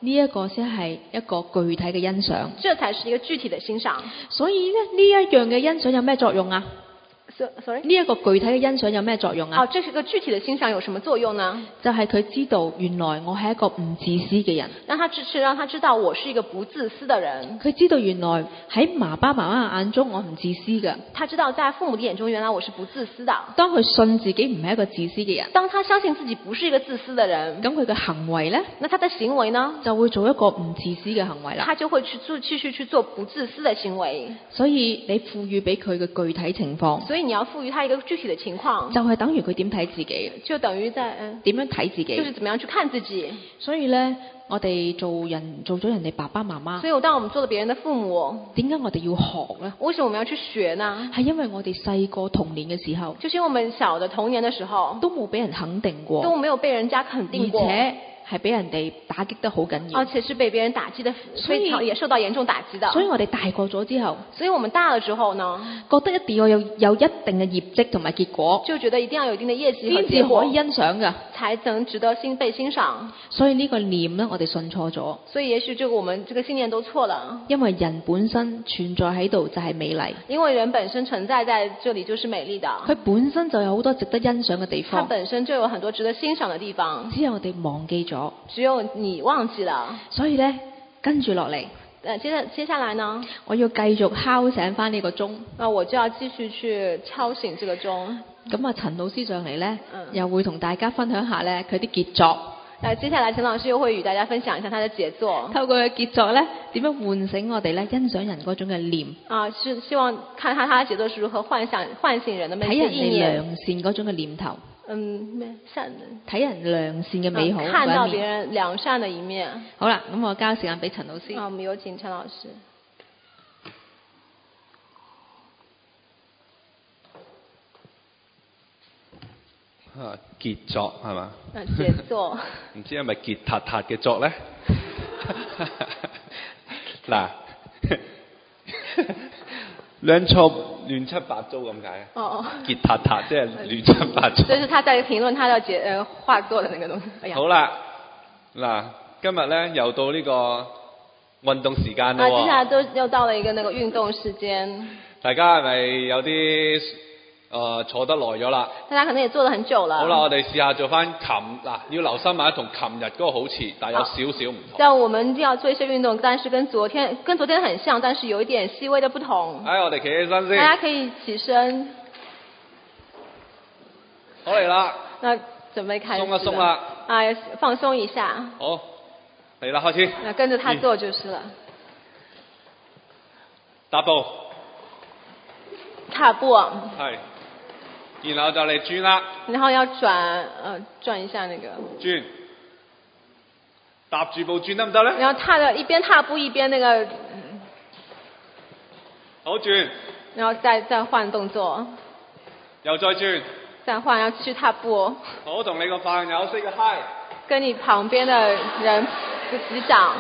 呢一個先係一個具體嘅欣賞。 這才是一個具體的欣賞。 所以咧，呢一樣嘅欣賞有咩作用啊？ sorry， 呢一個具體嘅欣賞有咩作用啊？ 哦，這是個具體的欣賞有什麼作用呢？ 就係佢知道原來我係一個唔自私嘅人。 讓他支持，讓他知道我是一個不自私的人。 佢知道原來喺爸爸媽媽眼中我唔自私嘅。 他知道在父母的眼中，原來我是不自私的。 當佢信自己唔係一個自私嘅人， 當他相信自己不是一個自私的人， 咁佢嘅行為呢， 那他的行為呢， 就會做一個唔自私嘅行為啦。 他就會去做繼續去做不自私的行為。 所以你賦予俾佢嘅具體情況， 所以你要賦予他一個具體的情況， 就係等於佢點睇自己， 就等於在嗯點樣睇自己， 就是怎麼樣去看自己。 所以呢，我哋做人做咗人哋爸爸媽媽， 所以當我們做了別人的父母， 點解我哋要學呢？ 為什麼我們要去學呢？ 係因為我哋細個童年嘅時候， 就是因為我們小的童年的時候都冇俾人肯定過， 都沒有被人家肯定過， 而且係俾人哋打擊得好緊要， 而且是被別人打擊的非常，也受到嚴重打擊的。 所以我哋大個咗之後， 所以我們大了之後呢， 覺得一定要有有一定嘅業績同埋結果， 就覺得一定要有一定的業績和先至結果可以欣賞㗎， 才能值得欣被欣賞。 所以呢個念呢，我哋信錯咗。 所以也許這個我們這個信念都錯了。 因為人本身存在喺度就係美麗， 因為人本身存在在這裡就是美麗的， 佢本身就有好多值得欣賞嘅地它方， 本身就有很多值得欣賞的地方， 只有我哋忘記咗。 只有你忘記了。 所以呢，跟住落嚟， 呃，接着接下來呢， 我要繼續敲醒翻呢個鐘。 那我就要繼續去敲醒這個鐘。 咁啊，陳老師上嚟呢， 嗯又會同大家分享下呢佢啲傑作。 那接下來陳老師又會與大家分享一下他的傑作。 透過佢傑作呢，點樣喚醒我哋呢欣賞人嗰種嘅念。 啊，是希望看看他的傑作是如何喚想喚醒人的那睇人哋些意念。 良善嗰種嘅念頭。 嗯，咩善人？ 睇人良善嘅美好嗯看到別嗰一面。 人良善的一面。 好啦，咁我交時間俾陳老師。 啊，我們有請陳老師。 啊，傑作係嘛？ 啊，傑作。 唔知係咪傑撻撻嘅作咧？嗱，亂錯亂七八糟咁解。 哦哦。 傑撻撻即係亂七八糟。 這是他在評論他的傑呃畫作的那個東西。哎呀。 好啦，嗱，今日咧又到呢個運動時間啦啊， 喎。 接下來都又到了一個那個運動時間。 大家係咪有啲？誒、呃、坐得耐咗啦， 大家可能也坐得很久了。 好啦，我哋試下做翻琴嗱，要留心埋同琴日嗰個好似，但係有少少唔同。 像我們要做一些運動，但是跟昨天跟昨天很像，但是有一點細微的不同。 哎，我哋企起身先。 大家可以起身。 好嚟啦。 那準備開始。 鬆一鬆啦。 啊，放鬆一下。 好，嚟啦，開始。 那跟着他做就是了。 踏步。 踏步。 係。然後就嚟轉啦， 然後要轉，呃，轉一下那個。 轉，踏住步轉得唔得咧？ 然後踏的一邊踏步一邊那個。 好轉。 然後再再換動作。 又再轉。 再換，要繼續踏步。 好，同你個朋友 say 個 hi。 跟你旁邊的人擊掌。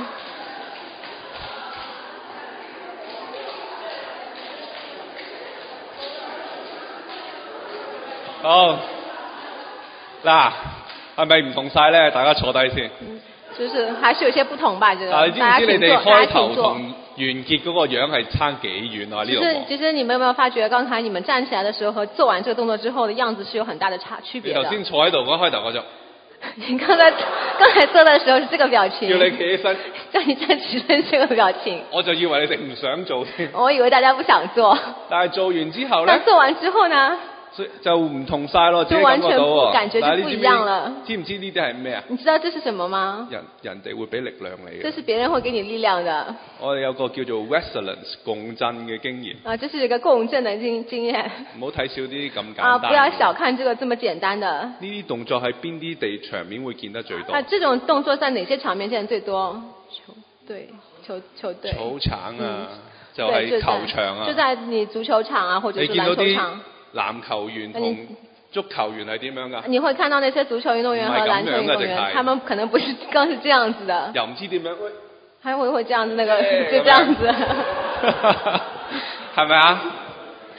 好，嗱，係咪唔同晒咧？大家坐低先。 嗯，就是還是有些不同吧，這個。 啊，你知唔知你哋開頭同完結嗰個樣係差幾遠啊？呢度。 其實其實你們有沒有發覺，剛才你們站起來的時候和做完這個動作之後的樣子是有很大的差區別的。 你頭先坐喺度嗰開頭嗰種。 你剛才剛才做的時候是這個表情。 叫你企起身。 叫你站起身這個表情。 我就以為你哋唔想做添。 我以為大家不想做。 但係做完之後咧。 但做完之後呢？ 就唔同晒咯，自己感覺到喎。 感覺就不一樣了。 知唔知呢啲係咩啊？ 你知道這是什麼嗎？ 人人哋會俾力量你嘅。 這是別人會給你力量的。 我哋有個叫做 resonance 共振嘅經驗。 啊，這是一個共振的經經驗。 唔好睇少啲咁簡單。 啊，不要小看這個這麼簡單的。 呢啲動作喺邊啲地場面會見得最多？ 啊，這種動作在哪些場面見得最多？球隊，球球隊。 草場啊，嗯、就係、是、球場啊就。就在你足球場啊，或者是籃球場。 籃球員同足球員係點樣㗎？ 你會看到那些足球運動員和籃球運動員，他們可能不是剛是這樣子的。 又唔知點樣？ 還會會這樣子，那個就這樣子。 係咪啊？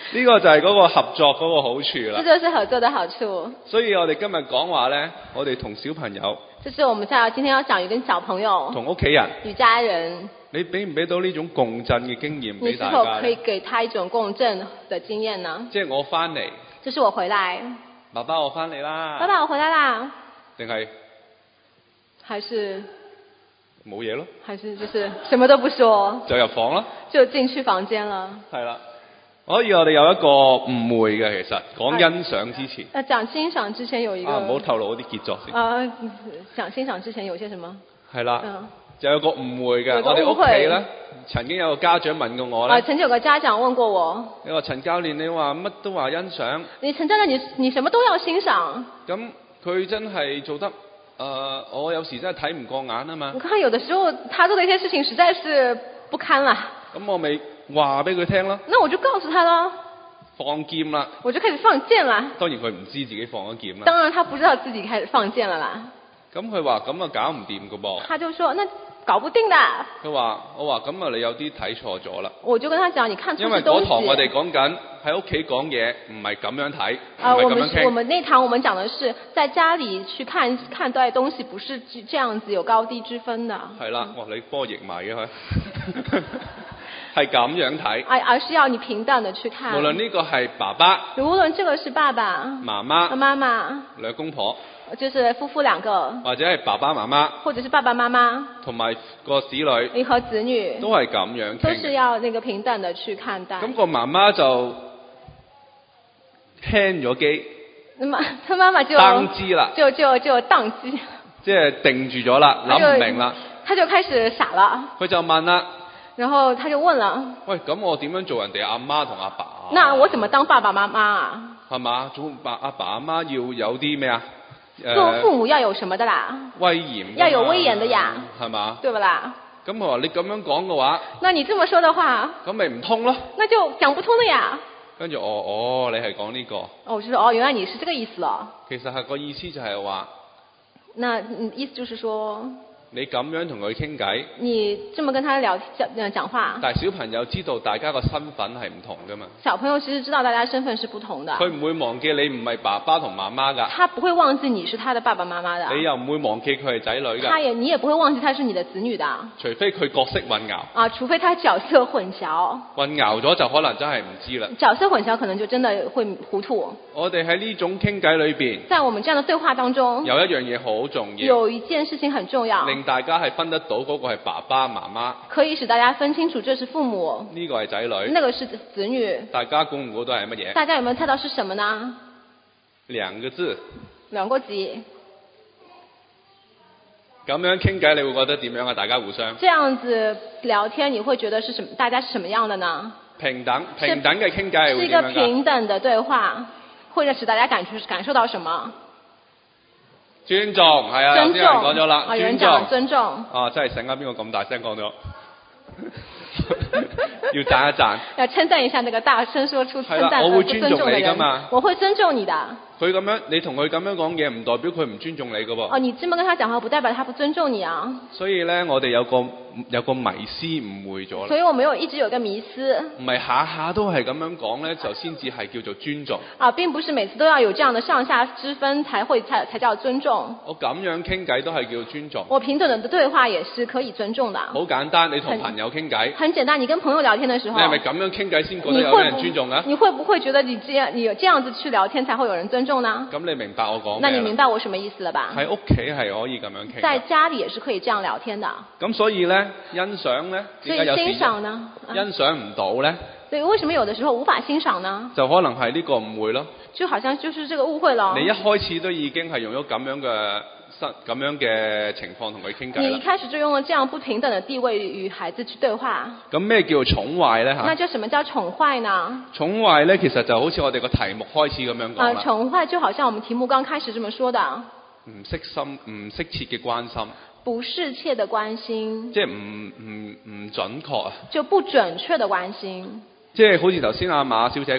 呢個就係嗰個合作嗰個好處這啦。 就是合作的好處。 所以我哋今日講話呢，我哋同小朋友、 這是我們在今天要講，有跟小朋友、 同屋企人， 與家人， 你俾唔俾到呢種共振嘅經驗你俾大家是否可以呢？ 給他一種共振的經驗呢？ 即係我翻嚟， 就是我回來， 爸爸我翻嚟啦， 爸爸我回來啦， 定係還是冇嘢咯， 還是就是什麼都不說， 就入房啦。 就進去房間了。 係啦，可以我哋有一個誤會嘅，其實講欣賞之前， 那講欣賞之前有一個啊唔好透露嗰啲傑作先。 啊，講欣賞之前有些什麼？ 係啦， 嗯就有個誤會嘅。 有個我哋屋誤會企咧，曾經有個家長問過我啊， 咧， 曾經有個家長問過我， 你話陳教練，你話乜都話欣賞， 你陳教練，你你什麼都要欣賞。 咁佢真係做得，誒、呃，我有時真係睇唔過眼啊嘛我。看有的時候他做的一些事情實在是不堪了， 咁我咪話俾佢聽咯， 那我就告訴他了， 放劍啦。 我就開始放箭啦。 當然佢唔知自己放咗劍啦。 當然他不知道自己開始放箭了啦。 咁佢話咁啊搞唔掂噶噃。 他就說那搞不定的。 佢話我話咁啊你有啲睇錯咗啦。 我就跟他講，你看錯因為東西。 嗰堂我哋講緊喺屋企講嘢，唔係咁樣睇，唔啊， 係我們是我咁樣傾。 們那堂我們講的是在家裡去看看待東西，不是這樣子有高低之分的。 係啦，哇你波譯埋嘅佢，係咁樣睇。 而而是要你平等的去看。 無論呢個係爸爸、 無論這個是爸爸、 媽媽、 媽媽， 兩公婆， 就是夫婦兩個， 或者係爸爸媽媽或者是爸爸媽媽同埋個子女， 你和子女， 都係咁樣都是傾嘅。 要那個平等的去看待。 咁個媽媽就輕咗機， 那麼他媽媽就當知啦， 就就就當機， 即係定住咗啦， 他就諗唔明啦。 他就開始傻了， 佢就問啦： 然後他就問了， 喂，咁我點樣做人哋阿媽同阿爸啊？ 那我怎麼當爸爸媽媽啊？ 係嘛？做爸阿爸阿媽要有啲咩啊？誒做父母要有什麼的啦？ 威嚴㗎嘛， 要有威嚴的呀， 係嘛？ 對不啦？ 咁佢話你咁樣講嘅話， 那你這麼說的話， 咁咪唔通咯？ 那就講不通的呀。 跟住我哦，你係講呢個， 哦，我就說哦，原來你是這個意思了。 其實係個意思就係話， 那嗯意思就是說， 你咁樣同佢傾偈， 你這麼跟他聊講呃講話， 但係小朋友知道大家個身份係唔同噶嘛， 小朋友其實知道大家身份是不同的， 佢唔會忘記你唔係爸爸同媽媽㗎， 他不會忘記你是他的爸爸媽媽的， 你又唔會忘記佢係仔女㗎， 他也你也不會忘記他是你的子女的， 除非佢角色混淆， 啊，除非他角色混淆， 混淆咗就可能真係唔知啦。 角色混淆可能就真的會糊塗。 我哋喺呢種傾偈裏邊， 在我們這樣的對話當中， 有一樣嘢好重要， 有一件事情很重要， 令大家係分得到嗰個係爸爸媽媽， 可以使大家分清楚這是父母， 呢個係仔女， 那個是子女。 大家估唔估到係乜嘢？ 大家有沒有猜到是什麼呢？ 兩個字。 兩個字。 咁樣傾偈，你會覺得點樣啊？大家互相這樣子聊天，你會覺得是什麼？大家是什麼樣的呢？ 平等，平等嘅傾偈係是一個會點樣㗎？ 平等的對話，會使大家感觸感受到什麼？ 尊重係啊，頭尊先有人講咗重。 啦， 啊，有人尊重講。尊重。 啊，真係醒啊！邊個咁大聲講咗？要讚一讚。 要稱讚一下那個大聲說出稱係啦讚和我會尊重尊重的人你㗎嘛。 我會尊重你的。 佢咁樣，你同佢咁樣講嘢，唔代表佢唔尊重你㗎噃。 哦，你這麼跟他講話，不代表他不尊重你啊。 所以咧，我哋有個有個迷思誤會咗啦。 所以我們有一直有個迷思唔係下下都係咁樣講咧，就先至係叫做尊重。 啊，並不是每次都要有這樣的上下之分才會才才叫尊重。 我咁樣傾偈都係叫尊重。 我平等的對話也是可以尊重的。 好簡單，你同朋友傾偈， 很簡單，你跟朋友聊天的時候， 你係咪咁樣傾偈先覺得有人你會不尊重啊？ 你會不會覺得你這樣你有這樣子去聊天才會有人尊重呢？ 咁你明白我講咩啦？ 那你明白我什麼意思了吧？ 喺屋企係可以咁樣傾㗎。 在家裡也是可以這樣聊天的。 咁所以咧，欣賞咧， 所以點解有時欣賞呢？啊欣賞唔到咧， 所以為什麼有的時候無法欣賞呢？ 就可能係呢個誤會咯。 就好像就是這個誤會咯。 你一開始都已經係用咗咁樣嘅咁樣嘅情況同佢傾偈啦。 你一開始就用了這樣不平等的地位與孩子去對話。 咁咩叫寵壞咧？嚇？ 那就什麼叫寵壞呢？ 寵壞咧，其實就好似我哋個題目開始咁樣講啊， 啦。 寵壞就好像我們題目剛開始這麼說的。 唔識心、唔適切嘅關心。 不適切的關心。 即係唔唔唔準確啊！ 就不準確的關心。 即係好似頭先阿馬小姐講。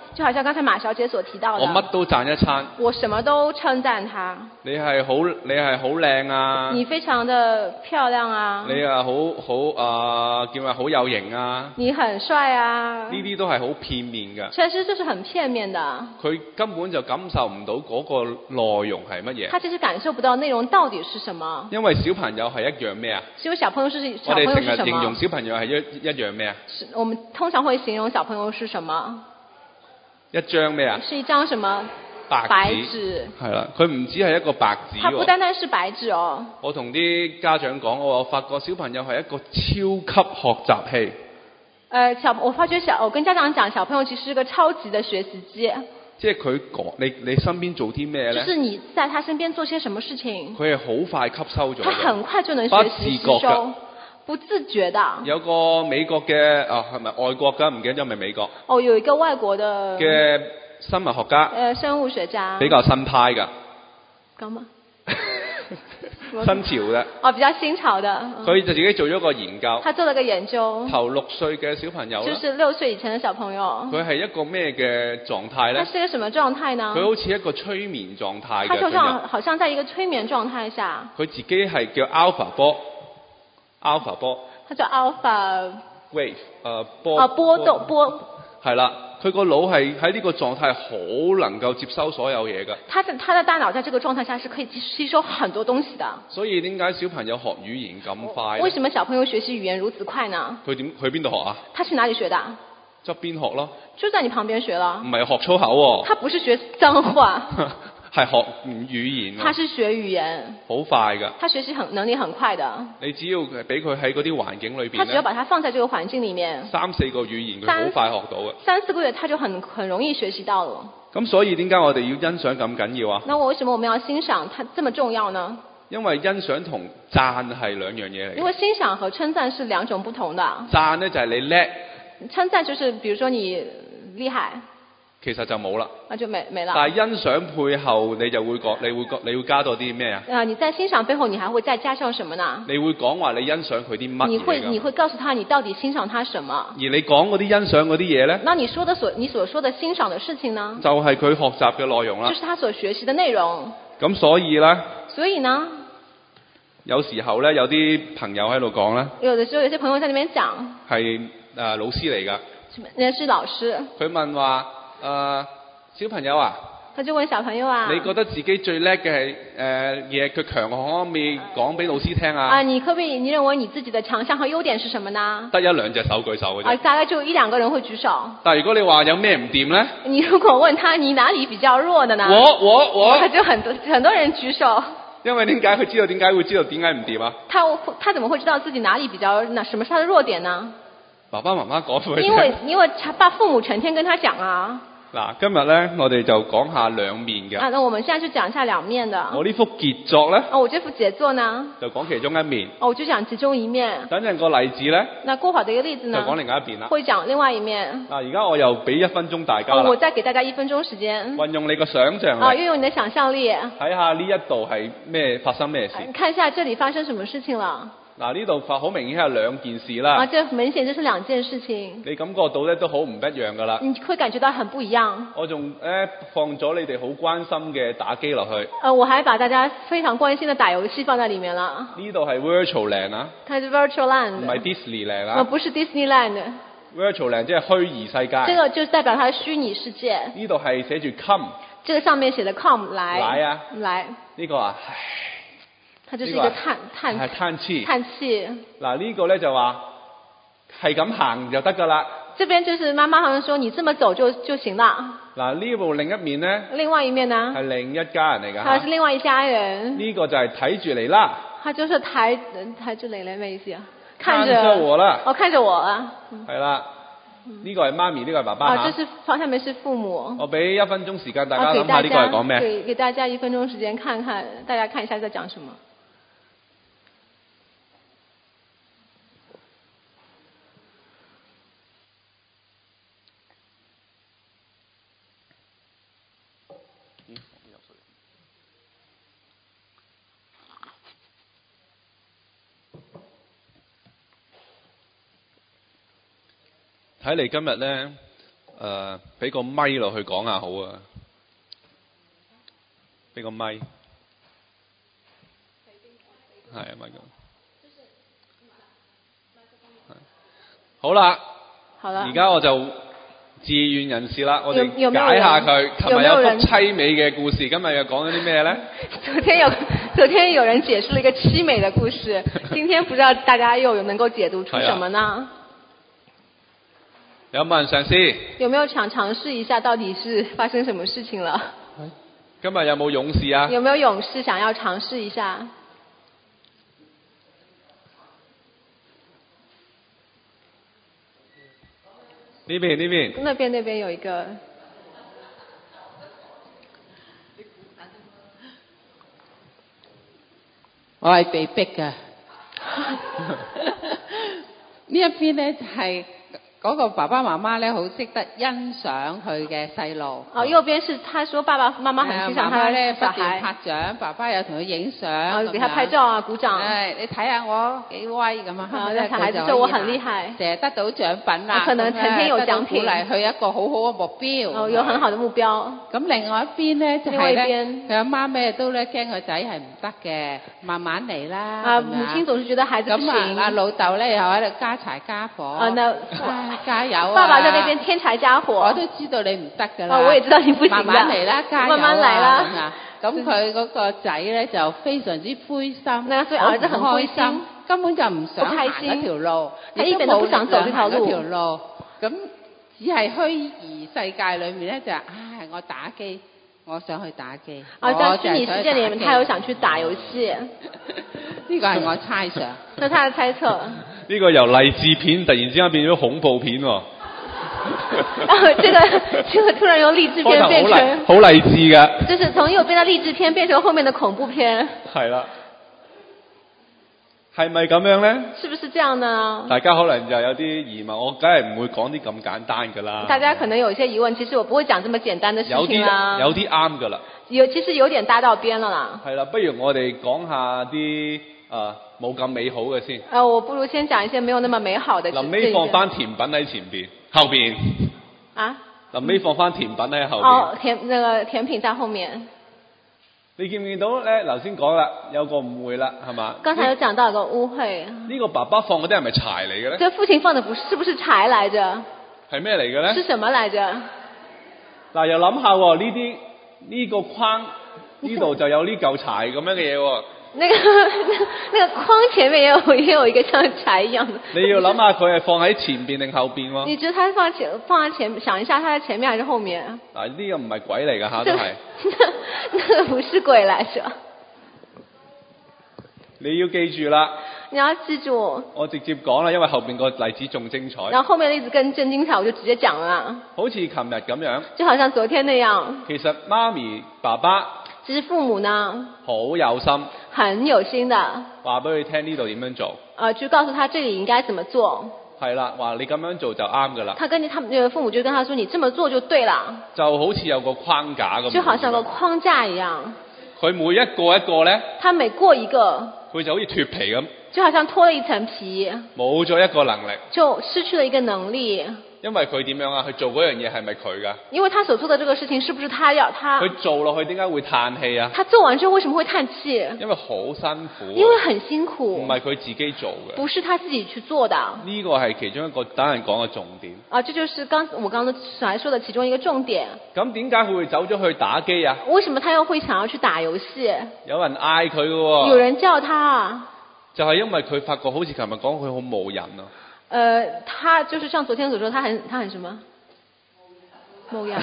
就好像剛才馬小姐所提到的， 我乜都讚一餐。 我什麼都稱讚他。 你係好你係好靚啊！ 你非常的漂亮啊！ 你啊好好啊、呃、叫話好有型啊！ 你很帥啊！ 呢啲都係好片面㗎。 其實就是很片面的。 佢根本就感受唔到嗰個內容係乜嘢。 他其實感受不到內容到底是什麼。 因為小朋友係一樣咩啊？ 因為小朋友是小我哋朋友是什麼？ 成日形容小朋友係一一樣咩啊？ 我們通常會形容小朋友是什麼？ 一張咩啊？ 是一張什麼？ 白紙。 白紙。係啦，佢唔止係一個白紙喎。 它不單單是白紙哦。我同啲家長講，我話發覺小朋友係一個超級學習器。 呃，小我發覺小我跟家長講，小朋友其實是個超級的學習機。 即係佢講你你身邊做啲咩咧？ 就是你在他身邊做些什麼事情。 佢係好快吸收咗。 他很快就能學習吸收。不自覺的。 有個美國嘅啊係咪外國㗎？唔記得咗係咪美國？ 哦，有一個外國的嘅生物學家。 呃，生物學家。比較新派㗎。 咁啊？ 新潮嘅。 哦，比較新潮的。 佢就自己做咗個研究。 他做了個研究。 頭六歲嘅小朋友。 就是六歲以前的小朋友。 佢係一個咩嘅狀態咧？ 他是一個什麼狀態呢？佢好似一個催眠狀態嘅。 他就像好像在一個催眠狀態下。 佢自己係叫 alpha 波。alpha 波。他叫 alpha wave， 誒波。 啊波動波。 係啦，佢個腦係喺呢個狀態好能夠接收所有嘢㗎。他的他的大腦在這個狀態下是可以吸收很多東西的。所以點解小朋友學語言咁快？ 為什麼小朋友學習語言如此快呢？ 佢點去邊度學啊？ 他去哪裡學的？ 側邊學咯。 就在你旁邊學了。 唔係學粗口喎。 他不是學髒話。 係學語言。 他是學語言。 好快㗎。 他學習很能力很快的。 你只要俾佢喺嗰啲環境裏邊。 他只要把它放在這個環境裡面。 三四個語言佢好快學到嘅。 三四個月他就很很容易學習到了。 咁所以點解我哋要欣賞咁緊要啊？ 那我為什麼我們要欣賞它這麼重要呢？ 因為欣賞同讚係兩樣嘢嚟。 因為欣賞和稱讚是兩種不同的。 讚呢就係你叻。 稱讚就是，比如說你厲害。 其實就冇啦， 那就沒沒了。 但係欣賞背後，你就會講，你會講，你會加多啲咩啊？ 啊，你在欣賞背後，你還會再加上什麼呢？ 你會講話你欣賞佢啲乜嘢？ 你會你會告訴他你到底欣賞他什麼？ 而你講嗰啲欣賞嗰啲嘢咧？ 那你說的所你所說的欣賞的事情呢？ 就係佢學習嘅內容啦。 就是他所學習的內容。 咁所以咧？ 所以呢？ 有時候咧，有啲朋友喺度講咧。 有的時候，有些朋友在那邊講。係誒、呃、老師嚟㗎。 那是老師。佢問話誒。呃小朋友啊， 他就問小朋友啊， 你覺得自己最叻嘅係誒嘢，佢強項可唔可以講俾老師聽啊？ 啊，你可唔可以？你認為你自己的強項和優點是什麼呢？ 得一兩隻手舉手嘅啫。啊， 大概就一兩個人會舉手。 但係如果你話有咩唔掂咧？ 你如果問他你哪裡比較弱的呢？ 我我我， 他就很多很多人舉手。 因為點解佢知道點解會知道點解唔掂啊？ 他他怎麼會知道自己哪裡比較？那什麼是他的弱點呢？ 爸爸媽媽講俾佢聽。 因為因為他爸父母成天跟他講啊。 嗱，今日咧，我哋就講下兩面嘅。 啊，那我們現在就講一下兩面的。 我呢幅傑作咧。 哦，我這幅傑作呢？就講其中一面。 哦，我就講其中一面。 等陣個例子咧。 那過好的一個例子呢？ 就講另外一邊啦。 會講另外一面。 嗱，而家我又俾一分鐘大家啦。 哦，我再給大家一分鐘時間。運用你個想像力。 啊，運用你的想象力。 睇下呢一度係咩發生咩事。 看一下這裡發生什麼事情了。嗱， 呢度發好明顯係兩件事啦。 啊，這明顯就是兩件事情。 你感覺到咧都好唔一樣噶啦。 你會感覺到很不一樣。 我仲誒放咗你哋好關心嘅打機落去。 呃，我還把大家非常關心的打遊戲放在裡面了。呢度係 Virtual Land 啊。 它是 Virtual Land。唔係 Disneyland 啊。 呃，不是 Disneyland。 Virtual Land 即係虛擬世界。 這個就是代表它的虛擬世界。呢度係寫住 Come。 這個上面寫的 Come 來。來啊。 來。呢個啊。 它就是一個嘆嘆係嘆氣。 嘆氣。嗱， 呢個咧就話係咁行就得㗎啦。 這邊就是媽媽好像說你這麼走就就行了。嗱， 呢部另一面呢？ 另外一面呢？ 係另一家人嚟㗎。 它是另外一家人。呢個就係睇住嚟啦。 他就是睇睇住嚟咧，咩意思啊？看着。 看着我啦。 哦，看着我啊。 係啦。呢個係媽咪，呢個係爸爸。 啊，這是方下面是父母。 我俾一分鐘時間大家諗下呢個係講咩？ 給給大家一分鐘時間看看，大家看一下在講什麼。 睇嚟今日咧， 誒俾個咪落去講下好啊，俾個咪，係啊咪咁。好啦， 好了， 而家我就志願人士啦，我哋有有冇人解下佢。琴日有幅有冇人凄美嘅故事，今日又講咗啲咩呢？ 昨天有昨天有人解釋了一個凄美的故事，今天不知道大家又有能夠解讀出什麼呢？ 有冇人嘗試？ 有沒有想嘗試一下到底是發生什麼事情了？ 今日有冇勇士啊？ 有沒有勇士想要嘗試一下？ 呢邊呢邊。 那邊那邊有一個。 我係被逼㗎。呢一邊咧就係嗰個爸爸媽媽咧，好識得欣賞佢嘅細路。 哦，右邊是他說爸爸媽媽很欣賞他咧， 的小不斷孩。 拍掌，爸爸有同佢影相， 哦，給他拍照啊，鼓掌。 誒，你睇下我幾威咁啊！ 啊，讓小孩子說我很厲害， 成日得到獎品啦， 可能成天有獎品， 鼓勵去一個好好嘅目標。 哦，有很好的目標。 咁另外一邊咧就係咧， 另佢阿媽咩都咧驚個仔係唔得嘅，慢慢嚟啦。 啊，母親總是覺得孩子不行。 咁啊，阿老豆咧又喺度加柴加火。 啊，那加油啊！ 爸爸在那邊添柴加火。 我都知道你唔得㗎啦。 哦，我也知道你不行。 慢慢嚟啦，加油啊！ 慢慢嚟啦。 咁佢嗰個仔咧就非常之灰心， 那所以兒子很灰心， 根本就唔想行嗰條路， 他一點都不想走這條路。 條路咁只係虛擬世界裏面咧就係，唉，我打機，我想去打機。 啊，在虛擬世界裡面，他又想去打遊戲。 呢個係我猜想。 那他的猜測。 呢個由勵志片突然之間變咗恐怖片喎。哦， 這個這個突然由勵志片變成好勵志㗎。 就是從右邊的勵志片變成後面的恐怖片。 係啦。係咪咁樣呢？ 是不是這樣呢？ 大家可能就有啲疑問，我梗係唔會講啲咁簡單㗎啦。 大家可能有一些疑問，其實我不會講這麼簡單的事情啦。 有啲有啲啱㗎啦。 有其實有點搭到邊了啦。 係啦，不如我哋講下啲啊冇咁美好嘅先。 呃，我不如先講一些沒有那麼美好的。 臨尾放翻甜品喺前邊，後邊。 啊？ 臨尾放翻甜品喺後邊。 哦，甜那個甜品在後面。 你見唔見到咧？頭先講啦，有個誤會啦，係嘛？ 剛才有講到一個誤會。 呢個爸爸放嗰啲係咪柴嚟嘅咧？ 這父親放的不是，是不是柴來着？ 係咩嚟嘅咧？ 是什麼來着？ 嗱，又諗下喎，呢啲呢個框呢度就有呢嚿柴咁樣嘅嘢喎。 那個那個框前面也有也有一個像柴一樣的。 你要諗下佢係放喺前邊定後邊喎？ 你覺得它放前放喺前，想一下，它在前面還是後面？ 嗱，呢個唔係鬼嚟㗎嚇，都係。 那個不是鬼來着。 你要記住啦。 你要記住。 我直接講啦，因為後邊個例子仲精彩。 然後後面的例子更更精彩，我就直接講啦。 好似琴日咁樣。就好像昨天那樣。 其實媽咪爸爸。 其實父母呢， 好有心， 很有心的， 話俾佢聽呢度點樣做。 呃，就告訴他這裡應該怎麼做。 係啦，話你咁樣做就啱噶啦。 他跟他們父母就跟他說：你這麼做就對啦。 就好似有個框架咁。 就好像有個框架一樣。 佢每一個一個咧， 他每過一個， 佢就好似脫皮咁。 就好像脫了一層皮。冇咗一個能力。 就失去了一個能力。 因為佢點樣啊？佢做嗰樣嘢係咪佢噶？ 因為他所做的這個事情，是不是他要他？ 佢做落去點解會嘆氣啊？ 他做完之後為什麼會嘆氣？ 因為好辛苦。 因為很辛苦。 唔係佢自己做嘅。 不是他自己去做的。 呢個係其中一個等人講嘅重點。 啊，這就是剛我剛剛才說的其中一個重點。 咁點解佢會走咗去打機啊？ 為什麼他又會想要去打遊戲？ 有人嗌佢嘅喎。 有人叫他。 就係因為佢發覺好似琴日講佢好冇癮啊。 呃，他就是像昨天所說，他很他很什麼？冇癮。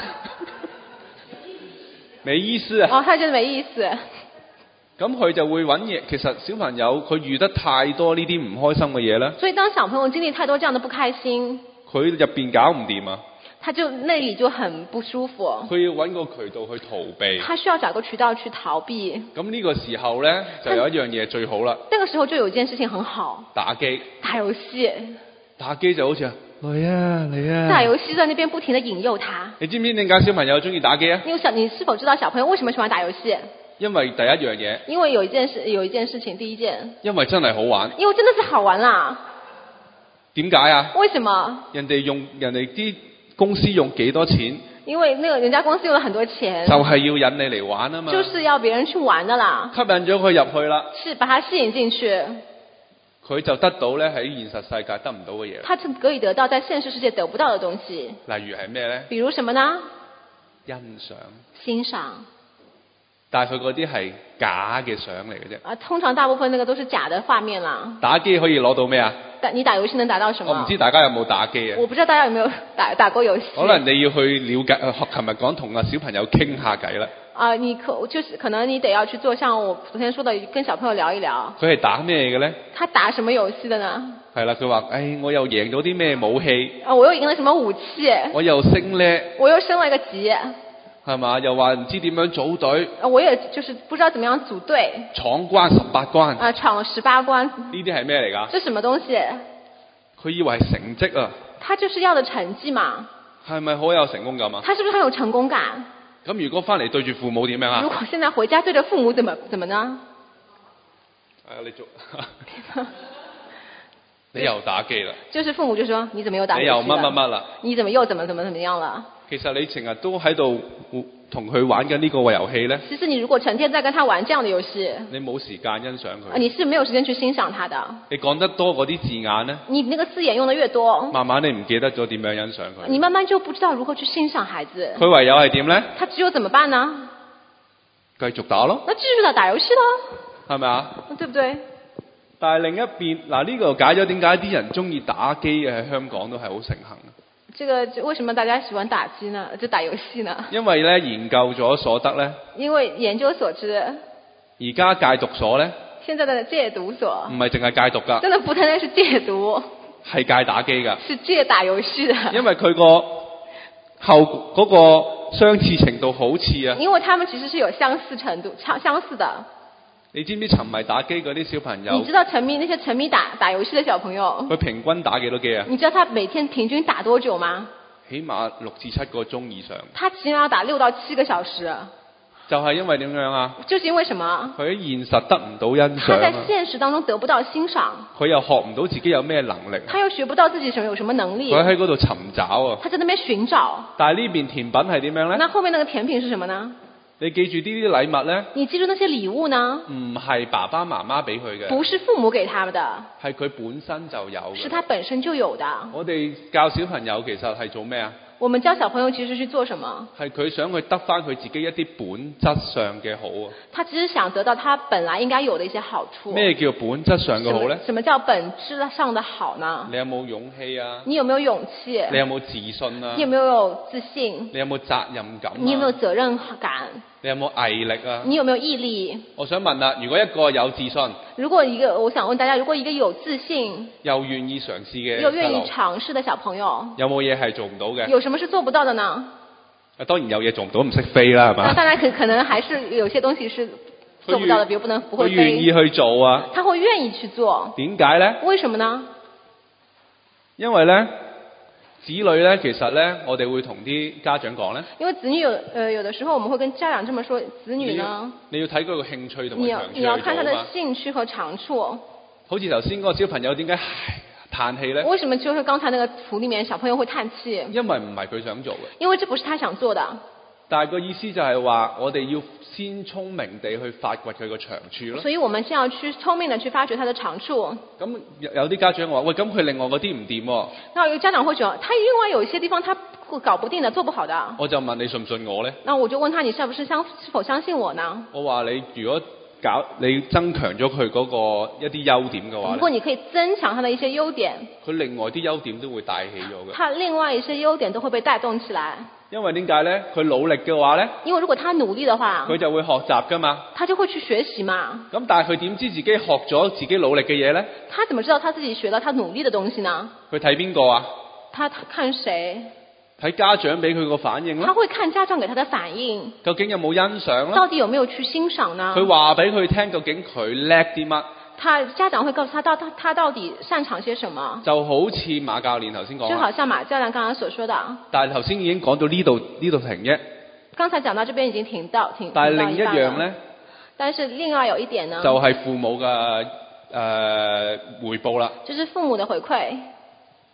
沒意思啊。 哦，他覺得沒意思。 咁佢就會揾嘢。其實小朋友佢遇得太多呢啲唔開心嘅嘢咧。 所以當小朋友經歷太多這樣的不開心， 佢入邊搞唔掂啊。 他就內裏就很不舒服。 佢要揾個渠道去逃避。 他需要找個渠道去逃避。 咁呢個時候咧，就有一樣嘢最好啦。 那個時候就有一件事情很好。打機。打遊戲。 打機就好似啊，嚟啊嚟啊！ 打遊戲在那邊不停地引誘他。 你知唔知點解小朋友中意打機啊？ 你有小，你是否知道小朋友為什麼喜歡打遊戲？ 因為第一樣嘢。 因為有一件事，有一件事情，第一件。 因為真係好玩。 因為真的是好玩啦。 點解啊？ 為什麼？ 人哋用人哋啲公司用幾多錢， 因為那個人家公司用了很多錢， 就係要引你嚟玩啊嘛。 就是要別人去玩的啦， 吸引咗佢入去啦， 是把他吸引進去， 佢就得到咧喺現實世界得唔到嘅嘢。 他就可以得到在現實世界得不到的東西。 例如係咩咧？ 比如什麼呢？ 欣賞。 欣賞。 但係佢嗰啲係假嘅相嚟嘅啫。 啊，通常大部分那個都是假的畫面啦。 打機可以攞到咩啊？ 打你打遊戲能打到什麼？ 我唔知大家有冇打機啊？ 我不知道大家有沒有打打過遊戲。 可能你要去了解，學琴日講同啊小朋友傾下偈啦。 啊，你可就是可能你得要去做，像我昨天說的，跟小朋友聊一聊。 佢係打咩嘅咧？ 他打什麼遊戲的呢？ 係啦，佢話：，誒，我又贏咗啲咩武器？ 啊，我又贏了什麼武器？ 我又升叻。 我又升了一個級。 係嘛？又話唔知點樣組隊。 我也就是不知道怎麼樣組隊。 闖關十八關。 啊，闖了十八關。 呢啲係咩嚟㗎？ 這什麼東西？ 佢以為係成績啊。 他就是要的成績嘛。 係咪好有成功感啊？ 他是不是很有成功感？ 咁如果翻嚟對住父母點樣啊？ 如果現在回家對着父母怎麼怎麼呢？ 係啊，你做。你又打機啦。 就是父母就說：你怎麼又打機？ 你又乜乜乜啦？ 你怎麼又怎麼怎麼怎麼樣了？ 其實你成日都喺度同佢玩緊呢個遊戲咧。 其實你如果成天在跟他玩這樣的遊戲， 你冇時間欣賞佢。 你是沒有時間去欣賞他的。 你講得多嗰啲字眼咧， 你那個字眼用得越多， 慢慢你唔記得咗點樣欣賞佢。 你慢慢就不知道如何去欣賞孩子。 佢唯有係點咧？ 他只有怎麼辦呢？ 繼續打咯。 那繼續打打遊戲咯。 係咪啊？ 對不對？ 但係另一邊嗱，呢個解咗點解啲人中意打機嘅喺香港都係好盛行。 這個為什麼大家喜歡打機呢？就打遊戲呢？ 因為咧研究咗所得咧。 因為研究所知， 而家戒毒所咧。 現在的戒毒所。 唔係淨係戒毒㗎。 真的不單單是戒毒。係戒打機㗎。 是戒打遊戲的。 因為佢個後嗰個相似程度好似啊。 因為他們其實是有相似程度，相相似的。 你知唔知沉迷打機嗰啲小朋友？ 你知道沉迷那些沉迷打打遊戲的小朋友？ 佢平均打幾多機啊？ 你知道他每天平均打多久嗎？ 起碼六至七個鐘以上。 他起碼要打六到七個小時。 就係因為點樣啊？ 就是因為什麼？ 佢喺現實得唔到欣賞。 他在現實當中得不到欣賞。 佢又學唔到自己有咩能力。 他又學不到自己什麼有什麼能力。 佢喺嗰度尋找啊。 他在那邊尋找。 但係呢邊甜品係點樣咧？ 那後面那個甜品是什麼呢？ 你記住呢啲禮物咧？ 你記住那些禮物呢？ 唔係爸爸媽媽俾佢嘅。 不是父母給他們的。 係佢本身就有嘅。 是他本身就有的。 我哋教小朋友其實係做咩啊？ 我們教小朋友其實去做什麼？ 係佢想去得翻佢自己一啲本質上嘅好啊。 他只是想得到他本來應該有的一些好處。 咩叫本質上嘅好咧？ 什麼叫本質上的好呢？ 你有冇勇氣啊？ 你有沒有勇氣？ 你有冇自信啊？ 你有沒有自信？ 你有冇責任感啊？ 你有沒有責任感？ 你有冇毅力啊？ 你有沒有毅力？ 我想問啦，如果一個有自信， 如果一個，我想問大家，如果一個有自信又願意嘗試嘅， 又願意嘗試的小朋友， 有冇嘢係做唔到嘅？ 有什麼是做不到的呢？ 啊，當然有嘢做唔到，唔識飛啦，係嘛？ 當然可可能還是有些東西是做不到的，比如不能不會飛。 佢願意去做啊？ 他會願意去做。 點解咧？ 為什麼呢？ 因為咧。子女咧，其實咧，我哋會同啲家長講咧。 因為子女有，呃，有的時候我們會跟家長這麼說，子女呢， 你要睇佢個興趣同埋長處。 你要你要看他的興趣和長處。 好似頭先嗰個小朋友點解唉嘆氣咧？ 為什麼就是剛才那個圖裡面小朋友會嘆氣？ 因為唔係佢想做嘅。因為這不是他想做的。 但係個意思就係話，我哋要先聰明地去發掘佢個長處咯。 所以我們先要去聰明地去發掘他的長處。 咁有啲家長話：喂，咁佢另外嗰啲唔掂喎。 那有家長會講，他另外有一些地方他搞不定的，做不好的。 我就問你信唔信我咧？ 那我就問他，你是不是相是否相信我呢？ 我話你如果搞你增強咗佢嗰個一啲優點嘅話， 如果你可以增強他的一些優點， 佢另外啲優點都會帶起咗嘅。 他另外一些優點都會被帶動起來。 因為點解咧？佢努力嘅話咧？ 因為如果他努力的話， 佢就會學習噶嘛。 他就會去學習嘛。 咁但係佢點知自己學咗自己努力嘅嘢咧？ 他怎麼知道他自己學到他努力的東西呢？ 佢睇邊個啊？ 他看誰？ 睇家長俾佢個反應咯。 他會看家長給他的反應。 究竟有冇欣賞咧？ 到底有沒有去欣賞呢？ 佢話俾佢聽，究竟佢叻啲乜？ 他家長會告訴他到他他到底擅長些什麼？ 就好似馬教練頭先講， 就好像馬教練剛剛所說的。 但係頭先已經講到呢度呢度停啫。 剛才講到這邊已經停到停。 但係另一樣咧， 但是另外有一點呢， 就係父母嘅誒回報啦。 就是父母的回饋。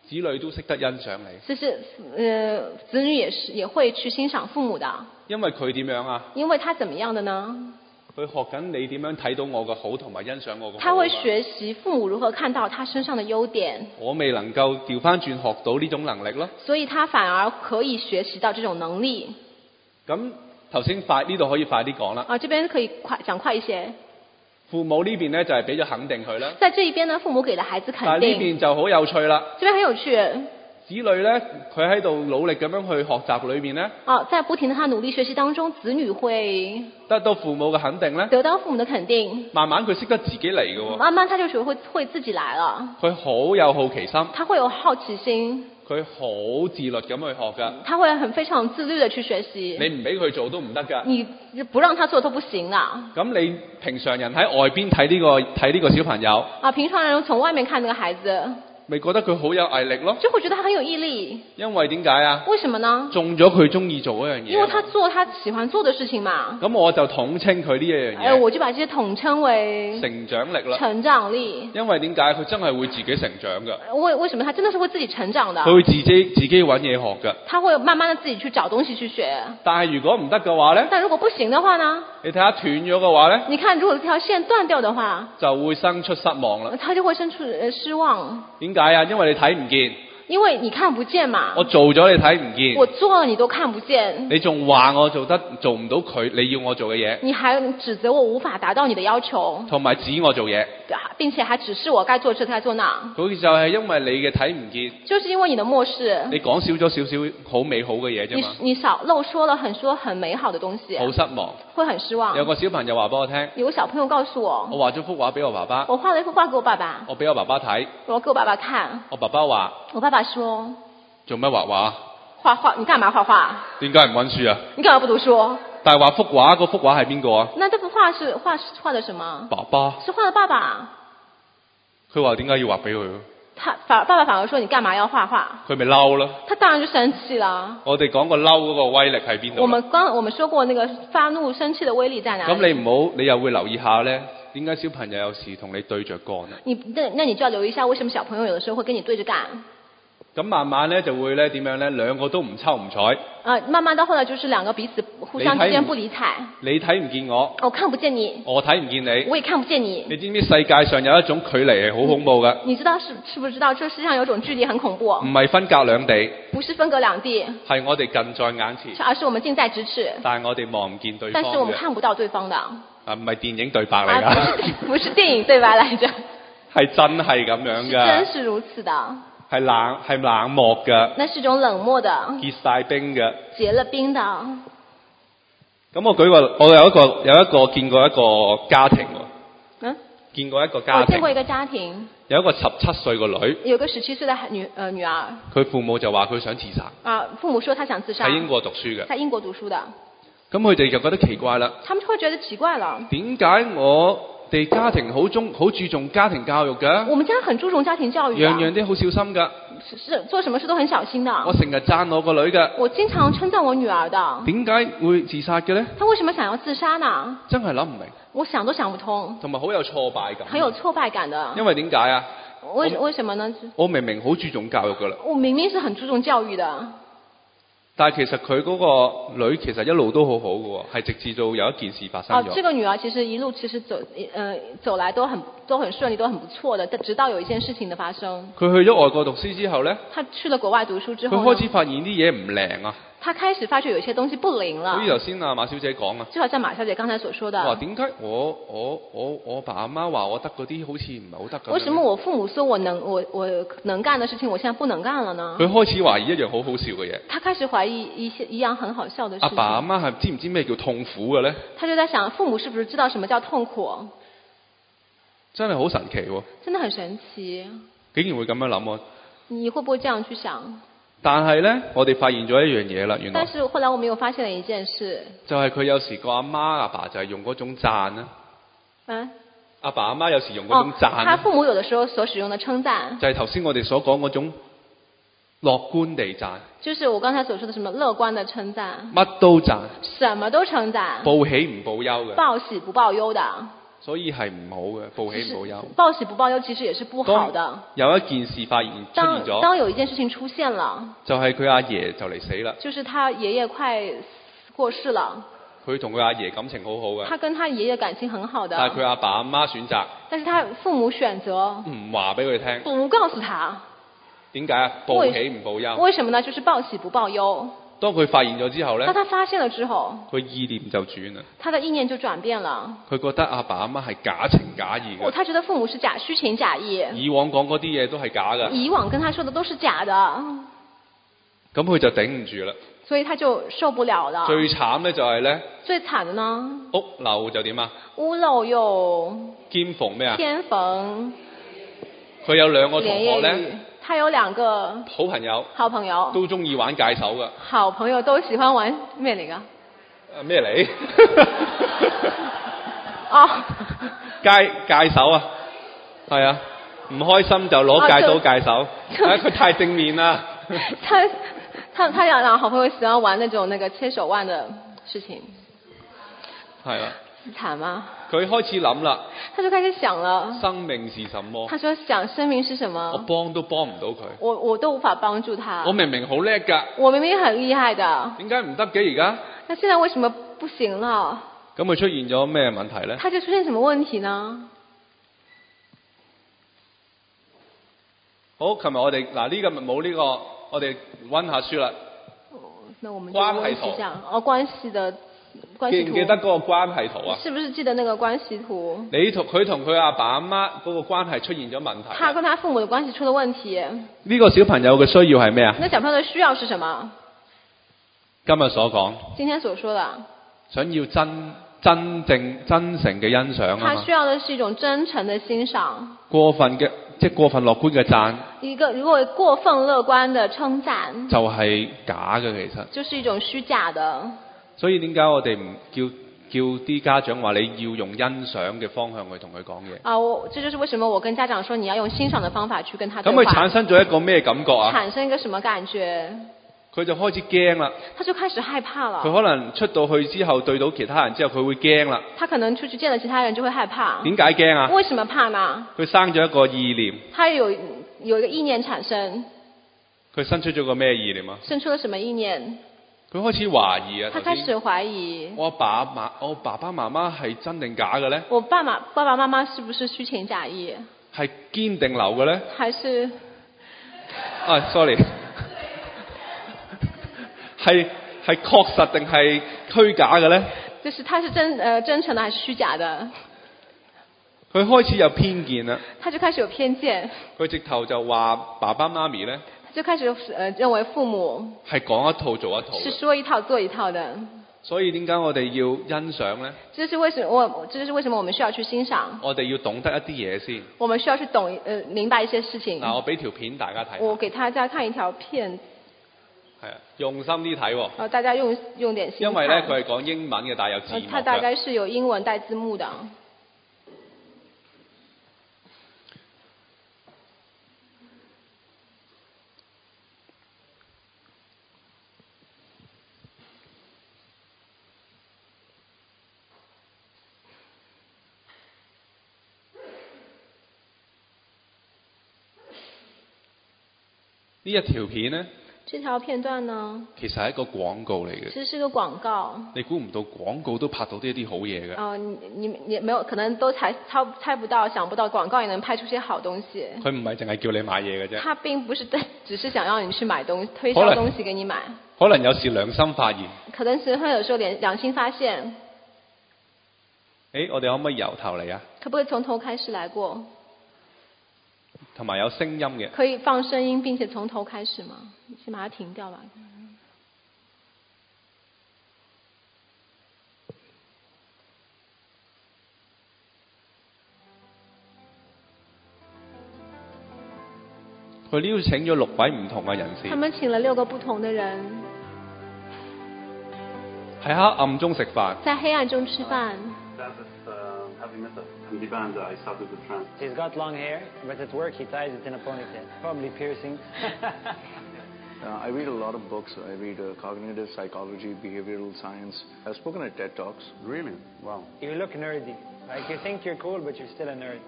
子女都識得欣賞你， 其實呃子女也是也會去欣賞父母的， 因為佢點樣啊？ 因為他怎麼樣的呢？ 佢學緊你點樣睇到我嘅好同埋欣賞我嘅好。 他會學習父母如何看到他身上的優點。 我未能夠調翻轉學到呢種能力咯。 所以他反而可以學習到這種能力。 咁頭先快呢度可以快啲講啦。 啊，這邊可以快講快一些。 父母呢邊呢，就係俾咗肯定佢啦。 在這一邊呢，父母給了孩子肯定。 但係呢邊就好有趣啦。 這邊很有趣。 子女呢，佢喺度努力咁樣去學習裏面呢， 啊，在不停的他努力學習當中，子女會得到父母嘅肯定呢， 得到父母的肯定。 慢慢佢識得自己嚟嘅喎。 慢慢他就學會會自己來了。 佢好有好奇心。 他會有好奇心。 佢好自律咁去學㗎。 他會很非常自律的去學習。 你唔俾佢做都唔得㗎。 你不讓他做都不行的。 咁你平常人喺外邊睇呢個睇呢個小朋友。 啊，平常人從外面看那個孩子。 咪覺得佢好有毅力咯， 就會覺得他很有毅力。 因為點解啊？ 為什麼呢？ 中咗佢中意做嗰樣嘢。 因為他做他喜歡做的事情嘛。 咁我就統稱佢呢一樣嘢。 哎，我就把這些統稱為成長力啦。 成長力。 因為點解佢真係會自己成長㗎？ 為為什麼他真的是會自己成長的？ 佢會自己自己揾嘢學㗎。 他會慢慢的自己去找東西去學。 但係如果唔得嘅話呢？ 但如果不行的話呢？ 你睇下斷咗嘅話呢？ 你看如果這條線斷掉的話， 就會生出失望啦。 他就會生出失望。 點解啊？因為你睇唔見。 因為你看不見嘛。 我做咗你睇唔見。 我做了你都看不見。 你仲話我做得做唔到佢你要我做嘅嘢。 你還指責我無法達到你的要求。 同埋指我做嘢。 並且還指示我該做這該做那。 佢就係因為你嘅睇唔見。 就是因為你的漠視。 你講少咗少少好美好嘅嘢啫嘛。 你你少漏說了很多很美好的東西。 好失望。 會很失望。 有個小朋友話俾我聽。 有個小朋友告訴我。 我畫咗幅畫俾我爸爸。 我畫了一幅畫給我爸爸。 我俾我爸爸睇。 我給我爸爸看。 我爸爸話。 我爸爸說。 做咩畫畫？ 畫畫，你幹嘛畫畫？ 點解唔溫書啊？ 你幹嘛不讀書？ 但係畫幅畫，嗰幅畫係邊個啊？ 那這幅畫是畫畫的什麼？ 爸爸。 是畫的爸爸。 佢話點解要畫俾佢？ 他反爸爸反而說你幹嘛要畫畫？ 佢咪嬲咯。 他當然就生氣啦。 我哋講過嬲嗰個威力喺邊度？ 我們剛我們說過那個發怒生氣的威力在哪裡？ 咁你唔好，你又會留意下咧，點解小朋友有時同你對着幹啊？ 你那那你就要留意一下，為什麼小朋友有的時候會跟你對着幹？ 咁慢慢咧就會咧點樣咧？兩個都唔抽唔睬。 啊，慢慢到後來就是兩個彼此互相之間不理睬。 你睇唔見我。 我看不見你。 我睇唔見你。 我也看不見你。 你知唔知世界上有一種距離係好恐怖㗎？ 你知道是是不是知道這世上有種距離很恐怖？ 唔係分隔兩地。 不是分隔兩地。 係我哋近在眼前。 而是我們近在咫尺。 但係我哋望唔見對方。 但是我們看不到對方的。 啊，唔係電影對白嚟㗎。 啊，不是不是電影對白來着。 係真係咁樣㗎。 真是如此的。 係冷係冷漠㗎。 那是一種冷漠的。 結晒冰嘅。 結了冰的。 咁我舉個，我有一個有一個見過一個家庭喎。 嗯。 見過一個家庭。 我見過一個家庭。 有一個十七歲個女。 有個十七歲的女呃女兒。 佢父母就話佢想自殺。 啊，父母說他想自殺。 喺英國讀書嘅。 在英國讀書的。 咁佢哋就覺得奇怪啦。 他們就會覺得奇怪了。 點解我哋家庭好中好注重家庭教育㗎？ 我們家很注重家庭教育。 樣樣啲好小心㗎。 是做什麼事都很小心的。 我成日讚我個女㗎。 我經常稱讚我女兒的。 點解會自殺嘅呢？ 他為什麼想要自殺呢？ 真係諗唔明。 我想都想不通。 同埋好有挫敗感。 很有挫敗感的。 因為點解啊？ 為為什麼呢？ 我明明好注重教育㗎啦。 我明明是很注重教育的。 但係其實佢嗰個女其實一路都好好嘅喎，係直至到有一件事發生咗。 哦，這個女兒其實一路其實走，呃，走來都很都很順利，都很不錯的，直到有一件事情的發生。 佢去咗外國讀書之後呢， 他去了國外讀書之後， 佢開始發現啲嘢唔靈啊。 他開始發覺有一些東西不靈了。 好似頭先啊馬小姐講啊， 就好像馬小姐剛才所說的。 話點解我我我我爸阿媽話我得嗰啲好似唔係好得咁？ 為什麼我父母說我能我我能幹的事情，我現在不能幹了呢？ 佢開始懷疑一樣好好笑嘅嘢。 他開始懷疑一些一樣很好笑的事情。 阿爸阿媽係知唔知咩叫痛苦嘅咧？ 他就在想，父母是不是知道什麼叫痛苦？ 真係好神奇喎！ 真的很神奇。 竟然會咁樣諗喎！ 你會不會這樣去想？ 但係咧，我哋發現咗一樣嘢啦，原來。 但是後來我們又發現了一件事。就係佢有時個阿媽阿爸就係用嗰種讚啊。 嗯。 阿爸阿媽有時用嗰種讚。哦。 他父母有的時候所使用的稱讚。 就係頭先我哋所講嗰種樂觀地讚。 就是我剛才所說的什麼樂觀的稱讚。 乜都讚。 什麼都稱讚。 報喜唔報憂嘅。 報喜不報憂的。 所以係唔好嘅，報喜唔報憂。 報喜不報憂其實也是不好的。 當有一件事發現出現當咗， 當有一件事情出現了， 就係佢阿爺就嚟死啦。 就是他爺爺快過世了。 佢同佢阿爺感情好好嘅， 他跟他爺爺感情很好的。 但係佢阿爸阿媽選擇， 但是他父母選擇唔話俾佢聽， 不告訴他。 點解啊？報喜唔報憂。 為什麼呢？就是報喜不報憂。 當佢發現咗之後呢， 當他發現了之後， 佢意念就轉啦。 他的意念就轉變了。 佢覺得阿爸阿媽係假情假意嘅。 哦，他覺得父母是假虛情假意。 以往講嗰啲嘢都係假㗎。 以往跟他說的都是假的。 咁佢就頂唔住啦。 所以他就受不了了。 最慘呢就係呢。 最慘的呢？ 屋漏就點啊？ 屋漏又兼逢咩啊？ 天逢。 佢有兩個同學呢。 他有兩個好朋友， 好朋友都中意玩戒手噶。 好朋友都喜歡玩咩嚟㗎？ 誒咩嚟？ 哦， 戒戒手啊，係啊，唔開心就攞戒刀戒手。誒佢、啊、太正面啦。 他他他兩兩好朋友喜歡玩那種那個切手腕的事情。 係啊。 慘嗎？ 佢開始諗啦， 他就開始想了， 生命是什麼？ 他說想生命是什麼？ 我幫都幫唔到佢， 我我都無法幫助他。 我明明好叻㗎， 我明明很厲害的， 點解唔得嘅而家？ 那現在為什麼不行了？ 咁佢出現咗咩問題呢？ 他就出現什麼問題呢？ 好，琴日我哋嗱呢個咪冇呢個，我哋溫下書啦。 哦，那我們就關係圖哦，關係的。 記唔記得嗰個關係圖啊？ 是不是記得那個關係圖？ 你同佢同佢阿爸阿媽嗰個關係出現咗問題。 他跟他父母的關係出了問題。 呢個小朋友嘅需要係咩啊？ 那小朋友的需要是什麼？ 今日所講。 今天所說的。 想要真真正真誠嘅欣賞啊嘛。 他需要的是一種真誠的欣賞。 過分嘅即係過分樂觀嘅讚。 一個如果過分樂觀的稱讚。 就係假嘅其實。 就是一種虛假的。 所以點解我哋唔叫叫啲家長話你要用欣賞嘅方向去同佢講嘢？ 啊，我這就是為什麼我跟家長說你要用欣賞的方法去跟他對話。 咁佢產生咗一個咩感覺啊？ 產生一個什麼感覺？ 佢就開始驚啦。 他就開始害怕了。 佢可能出到去之後對到其他人之後佢會驚啦。 他可能出去見了其他人就會害怕。 點解驚啊？ 為什麼怕呢？ 佢生咗一個意念。 他有有一個意念產生。 佢生出咗個咩意念啊？ 生出了什麼意念？ 佢開始懷疑啊！ 他開始懷疑。 我爸媽，我爸爸媽媽係真定假嘅咧？ 我爸媽爸爸媽媽是不是虛情假意？ 係堅定流嘅咧？ 還是？ 啊，sorry，係係確實定係虛假嘅咧？ 就是他是真呃真誠的還是虛假的？ 佢開始有偏見啦。 他就開始有偏見。佢直頭就話爸爸媽咪咧。 就開始呃認為父母係講一套做一套， 是說一套做一套的。 所以點解我哋要欣賞呢？ 這是為什麼我這就是為什麼我們需要去欣賞。 我哋要懂得一啲嘢先。 我們需要去懂呃明白一些事情。 嗱，我俾條片大家睇。 我給大家看一條片。 係啊，用心啲睇喎。 呃，大家用用點心。 因為咧，佢係講英文嘅，但係有字幕嘅。 它大概是有英文帶字幕的。 呢一條片呢？ 這條片段呢？ 其實係一個廣告嚟嘅。 其實是個廣告。 你估唔到廣告都拍到呢一啲好嘢嘅。 哦、呃，你你你沒有可能都猜猜猜不到，想不到廣告也能拍出些好東西。 佢唔係淨係叫你買嘢嘅啫。 他並不是只是想讓你去買東西，推銷東西給你買。 可能有時良心發現。 可能是會有時候良良心發現。 誒，我哋可唔可以由頭嚟啊？ 可不可以從頭開始來過？ 同埋有聲音嘅。 可以放聲音並且從頭開始嗎？你先把它停掉吧。 佢邀請咗六位唔同嘅人士。 他們請了六個不同的人。 喺黑暗中食飯。 在黑暗中吃飯。 He's got long hair, but at work he ties it in a ponytail, probably piercings. uh, I read a lot of books. I read uh, cognitive psychology, behavioral science. I've spoken at TED Talks. Really? Wow. You look nerdy. Like you think you're cool but you're still a nerd.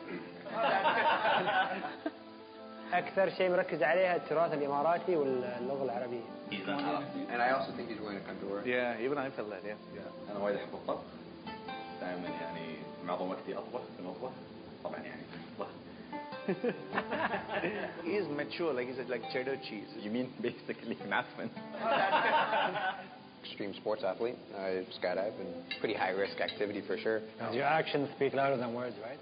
أكثر شيء مركز عليها التراث الإماراتي واللغة العربية. And I also think he's wearing a contour. Yeah, even I felt that. Yeah. Yeah. أنا وايد أحب الطبخ. دائما يعني معظم وقتي أطبخ في المطبخ. طبعا يعني أطبخ. He is mature, like he's like cheddar cheese. You mean basically Nathman? Extreme sports athlete. I skydive and pretty high risk activity for sure. Your actions speak louder than words, right?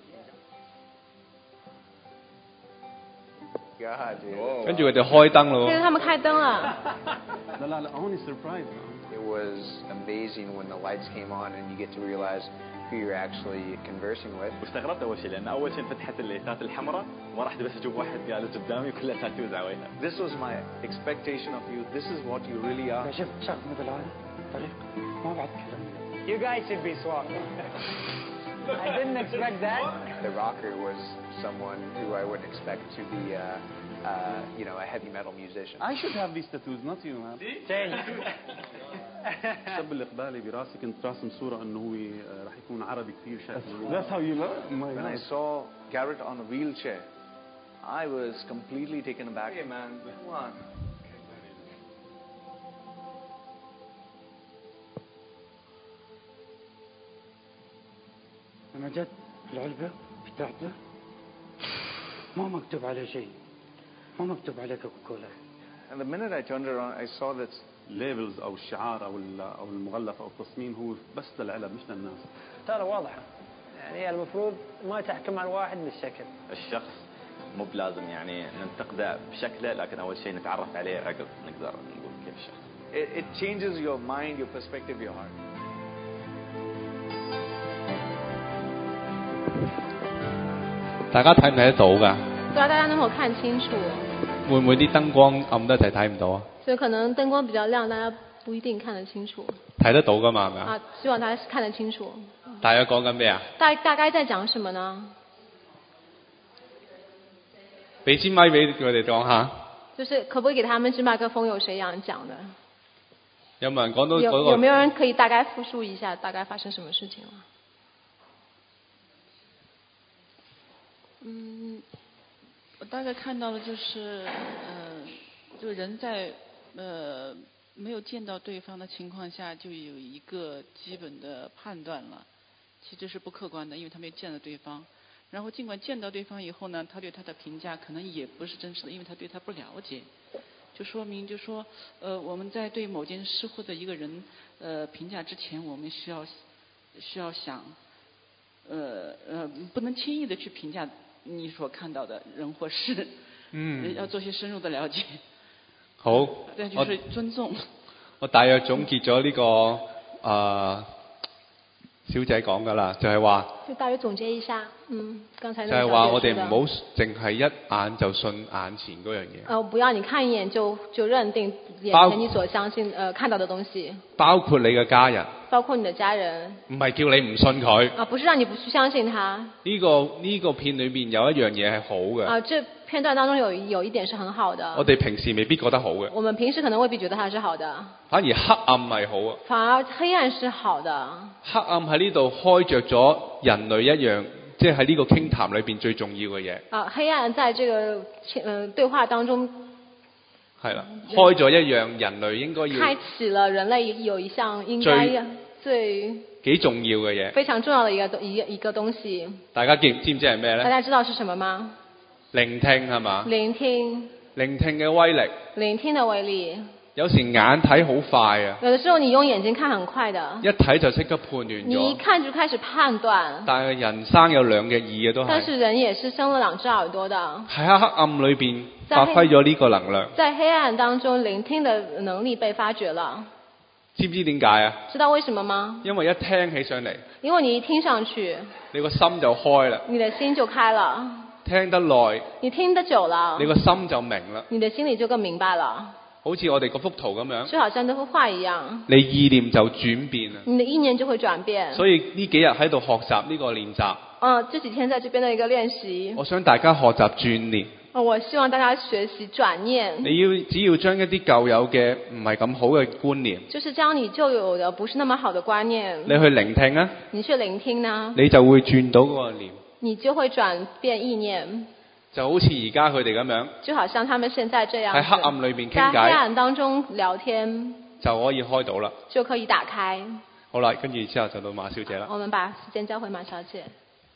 God, dude. Whoa. 跟住佢哋開燈咯现在他们开灯了， لا لا لا هون surprise. It was amazing when the lights came on and you get to realize who you're actually conversing with. واستغربت اول شيء لان اول شيء فتحت الليتات الحمراء ما رحت بس اشوف واحد جالس قدامي كلها تاتوز عليها. This was my expectation of you. This is what you really are. شفت شخص مثل هذا طريق ما بعد كلام. You guys should be swapped. I didn't expect that. The rocker was someone who I wouldn't expect to be, uh, uh, you know, a heavy metal musician. I should have these tattoos, not you, man. الشاب اللي قبالي براسي كنت راسم صورة إنه هو راح يكون عربي كثير شكله. That's how you learn. When I saw Garrett on a wheelchair, I was completely taken aback. Hey man, come on. لما جت العلبة فتحته ما مكتوب عليه شيء ما مكتوب عليه كوكاكولا. And the minute I turned around, I saw that labels أو الشعار أو أو المغلف أو التصميم هو بس للعلب مش للناس. ترى واضحة. يعني المفروض ما تحكم على الواحد بالشكل. الشخص مو بلازم يعني ننتقده بشكله لكن اول شيء نتعرف عليه عقب نقدر نقول كيف الشخص. It, it changes your mind, your perspective, your heart. 大家睇唔睇得到㗎？ 不知道大家能否看清楚？ 會唔會啲燈光暗得滯睇唔到啊？ 所以可能灯光比较亮，大家不一定看得清楚。 睇得到㗎嘛，係咪啊？ 啊，希望大家看得清楚。 大約講緊咩啊？ 大大概在講什麼呢？ 俾支咪俾佢哋講下。 就是可不可以給他們支麥克風？有誰想講的？ 有冇人講到嗰、 有嗰個？ 有沒有人可以大概複述一下大概發生什麼事情了？ 嗯，我大概看到的就是，呃，就人在呃没有见到對方的情況下，就有一個基本的判斷了，其實是不客觀的，因為他沒有見到對方。然後儘管見到對方以後呢，他對他的評價可能也不是真實的，因為他對他不了解，就說明就說，呃，我們在對某件事或者一個人，呃，評價之前，我們需要需要想，呃呃，不能輕易的去評價你所看到的人或事， 嗯， 要做些深入的了解。 好， 對，就是尊重。 我，我大約總結咗呢、這個誒、呃、小姐講㗎啦，就係、是、話。 就大約總結一下，嗯，剛才那就係話我哋唔好淨係一眼就信眼前嗰樣嘢。 呃，不要你看一眼就就認定眼前你所相信呃看到的東西。 包括你嘅家人。 包括你的家人。 唔係叫你唔信佢。 啊，不是讓你不去相信他。呢、 這個呢、這個片裏面有一樣嘢係好嘅。 啊，這片段當中有有一點是很好的。 我哋平時未必覺得好嘅。 我們平時可能未必覺得它是好的。 反而黑暗係好啊。 反而黑暗是好的。 黑暗喺呢度開着咗人類一樣，即係喺呢個傾談裏邊最重要嘅嘢。 啊，黑暗在這個呃對話當中。 係啦，開咗一樣人類應該要。 開啟了人類有一項應該最。 幾重要嘅嘢。 非常重要的一個一一個東西。大家知知唔知係咩咧？ 大家知道是什麼嗎？ 聆聽係嘛？ 聆聽。 聆聽嘅威力。 聆聽的威力。 有時眼睇好快啊！ 有的時候你用眼睛看很快的。 一睇就識得判斷咗。 你一看就開始判斷。 但係人生有兩隻耳嘅都係。 但是人也是生了兩隻耳朵的。 喺黑暗裏邊發揮咗呢個能量。 在黑暗當中，聆聽的能力被發掘了。 知唔知點解啊？ 知道為什麼嗎？ 因為一聽起上嚟。因為你一聽上去。 你個心就開啦。 你的心就開了。 聽得耐。 你聽得久了。 你個心就明啦。 你的心裡就更明白了。 好似我哋嗰幅圖咁樣。 就好像這幅畫一樣。 你意念就轉變啦。 你的意念就會轉變。 所以呢幾日喺度學習呢個練習。 嗯，這幾天在這邊的一個練習。 我想大家學習轉念。 我希望大家學習轉念， 你要只要將一啲舊有嘅唔係咁好嘅觀念， 就是將你舊有的不是那麼好的觀念， 你去聆聽啊， 你去聆聽呢， 你就會轉到嗰個念， 你就會轉變意念， 就好似而家佢哋咁樣， 就好像他們現在這樣， 喺黑暗裏面傾在黑偈， 暗當中聊天就可以開到啦。 就可以打開。 好啦，跟住之後就到馬小姐啦。 我們把時間交回馬小姐。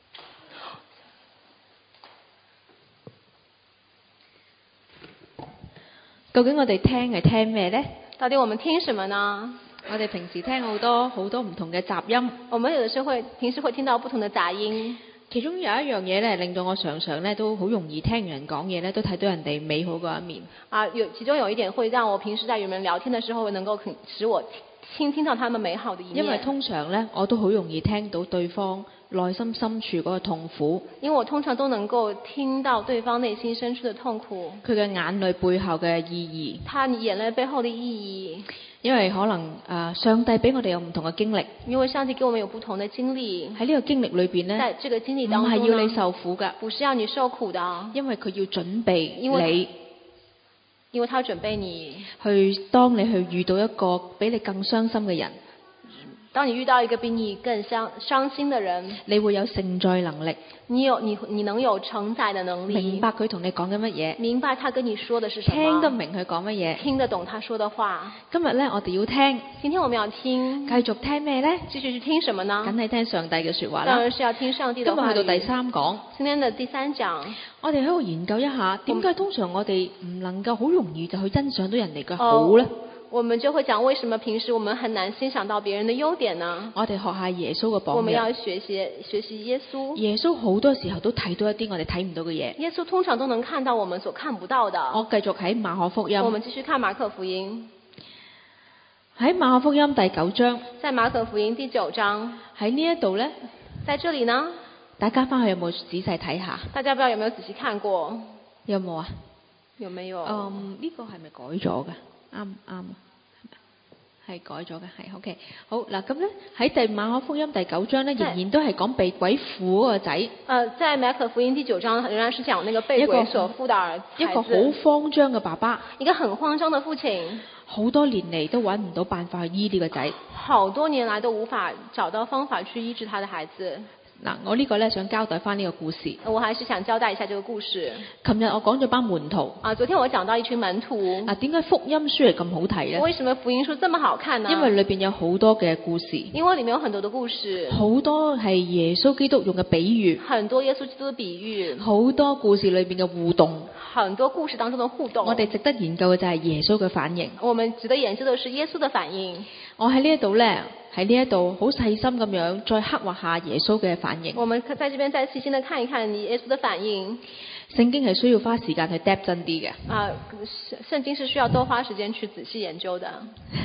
究竟我哋聽係聽咩呢？ 到底我們聽什麼呢？ 我哋平時聽好多好多唔同嘅雜音。 我們有的時候會平時會聽到不同的雜音。 其中有一樣嘢咧，令到我常常咧都好容易聽人講嘢咧，都睇到人哋美好嗰一面。 啊，有其中有一點會讓我平時在與人聊天的時候，能夠使我聽聽到他們美好的一面。 因為通常咧，我都好容易聽到對方內心深處嗰個痛苦。 因為我通常都能夠聽到對方內心深處的痛苦。 佢嘅眼淚背後嘅意義。 他眼淚背後的意義。 因為可能啊、呃，上帝俾我哋有唔同嘅經歷。 因為上帝給我們有不同的經歷。 喺呢個經歷裏邊呢， 在這個經歷當中， 唔係要你受苦㗎， 不是要你受苦的。因為佢要準備你， 因為，因為他準備你去當你去遇到一個比你更傷心嘅人。 當你遇到一個比你更傷傷心的人， 你會有承載能力， 你有你你能有承載的能力， 明白佢同你講緊乜嘢， 明白他跟你說的是什麼， 聽得明佢講乜嘢， 聽得懂他說的話。 今日呢，我哋要聽， 今天我們要聽， 繼續聽咩呢？ 繼續去聽什麼呢？ 梗係聽上帝嘅說話啦。 當然是要聽上帝的話語。 今日去到第三講， 今天的第三講， 我哋喺度研究一下，點解通常我哋唔能夠好容易就去欣賞到人哋嘅好呢？ 哦我們就會講，為什麼平時我們很難欣賞到別人的優點呢？ 我哋學下耶穌嘅榜樣。 我們要學習學習耶穌。 耶穌好多時候都睇到一啲我哋睇唔到嘅嘢。 耶穌通常都能看到我們所看不到的。 我繼續喺馬可福音。 我們繼續看馬可福音。 喺馬可福音第九章。 在馬可福音第九章。 喺呢一度呢， 在這裡呢， 大家翻去有冇仔細睇下？ 大家不知道有沒有仔細看過？ 有冇啊？ 有沒有？ 嗯，呢個係咪改咗㗎？啱唔啱啊？係改咗嘅，係 OK。好嗱，咁咧喺第馬可福音第九章咧，仍然都係講被鬼附嗰個仔。誒、 呃，在馬可福音第九章仍然是講那個被鬼所附的兒子。 一個好慌張嘅爸爸， 一個很慌張的父親， 好多年嚟都揾唔到辦法去醫呢個仔。 好多年來都無法找到方法去醫治他的孩子。 嗱，我呢個咧想交代翻呢個故事。 我還是想交代一下這個故事。 琴日我講咗班門徒。 啊，昨天我講到一群門徒。 嗱，點解福音書係咁好睇咧？ 為什麼福音書這麼好看呢？ 因為裏邊有好多嘅故事。 因為裏面有很多的故事。 好多係耶穌基督用嘅比喻。 很多耶穌基督的比喻。 好多故事裏邊嘅互動。 很多故事當中的互動。 我哋值得研究嘅就係耶穌嘅反應。 我們值得研究的是耶穌的反應。 我喺呢一度咧，喺呢一度好細心咁樣再刻畫下耶穌嘅反應。 我們在這邊再細心地看一看耶穌的反應。 聖經係需要花時間去 depth 真啲嘅。 啊，聖經是需要多花時間去仔細研究的。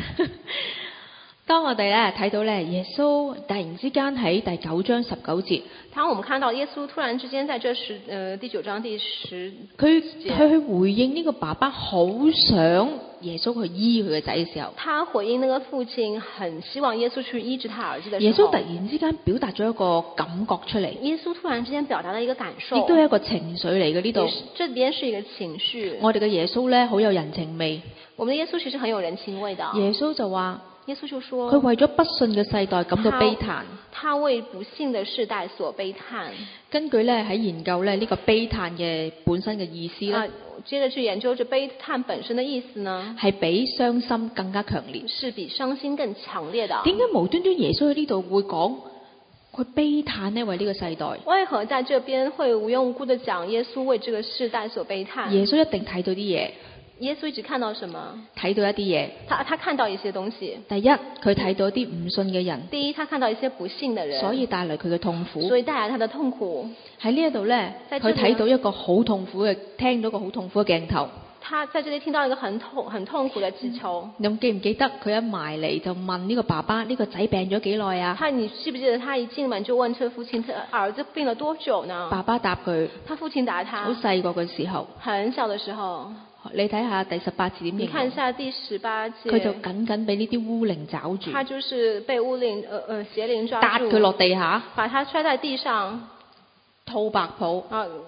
當我哋咧睇到咧耶穌突然之間喺第九章十九節， 當我們看到耶穌突然之間在這十呃第九章第十， 佢佢去回應呢個爸爸好想耶穌去醫佢嘅仔嘅時候， 他回應那個父親很希望耶穌去醫治他兒子的時候， 耶穌突然之間表達咗一個感覺出嚟。 耶穌突然之間表達了一個感受， 亦都係一個情緒嚟嘅呢度。 這邊是一個情緒。 我哋嘅耶穌咧好有人情味。 我們的耶穌其實很有人情味的。 耶穌就話。 耶穌就說：佢為咗不信嘅世代感到悲嘆。 他為不信的世代所悲嘆。 根據咧喺研究咧呢個悲嘆嘅本身嘅意思咧、啊， 接着去研究這悲嘆本身的意思呢， 係比傷心更加強烈。 是比傷心更強烈的。 點解無端端耶穌喺呢度會講佢悲嘆呢？為呢個世代？ 為何在這邊會無緣無故的講耶穌為這個世代所悲嘆？ 耶穌一定睇到啲嘢。 耶穌一直看到什麼？ 睇到一啲嘢。 他他看到一些東西。 第一，佢睇到啲唔信嘅人。 第一，他看到一些不信的人。 所以帶來佢嘅痛苦。 所以帶來他的痛苦。 喺呢一度咧，佢睇到一個好痛苦嘅，聽到一個好痛苦嘅鏡頭。 他在這裡聽到一個很痛、很痛苦的祈求。 你仲記唔記得佢一埋嚟就問呢個爸爸：呢個仔病咗幾耐啊？ 他，你記不記得他一進門就問這父親：他兒子病了多久呢？ 爸爸答佢。 他父親答他。 好細個嘅時候。 很小的時候。 你睇下第十八節點形容？ 你看一下第十八節。 佢就緊緊俾呢啲污靈抓住。 他就是被污靈，呃呃邪靈抓住。 搭佢落地下。 把他摔在地上。 吐白泡。 啊，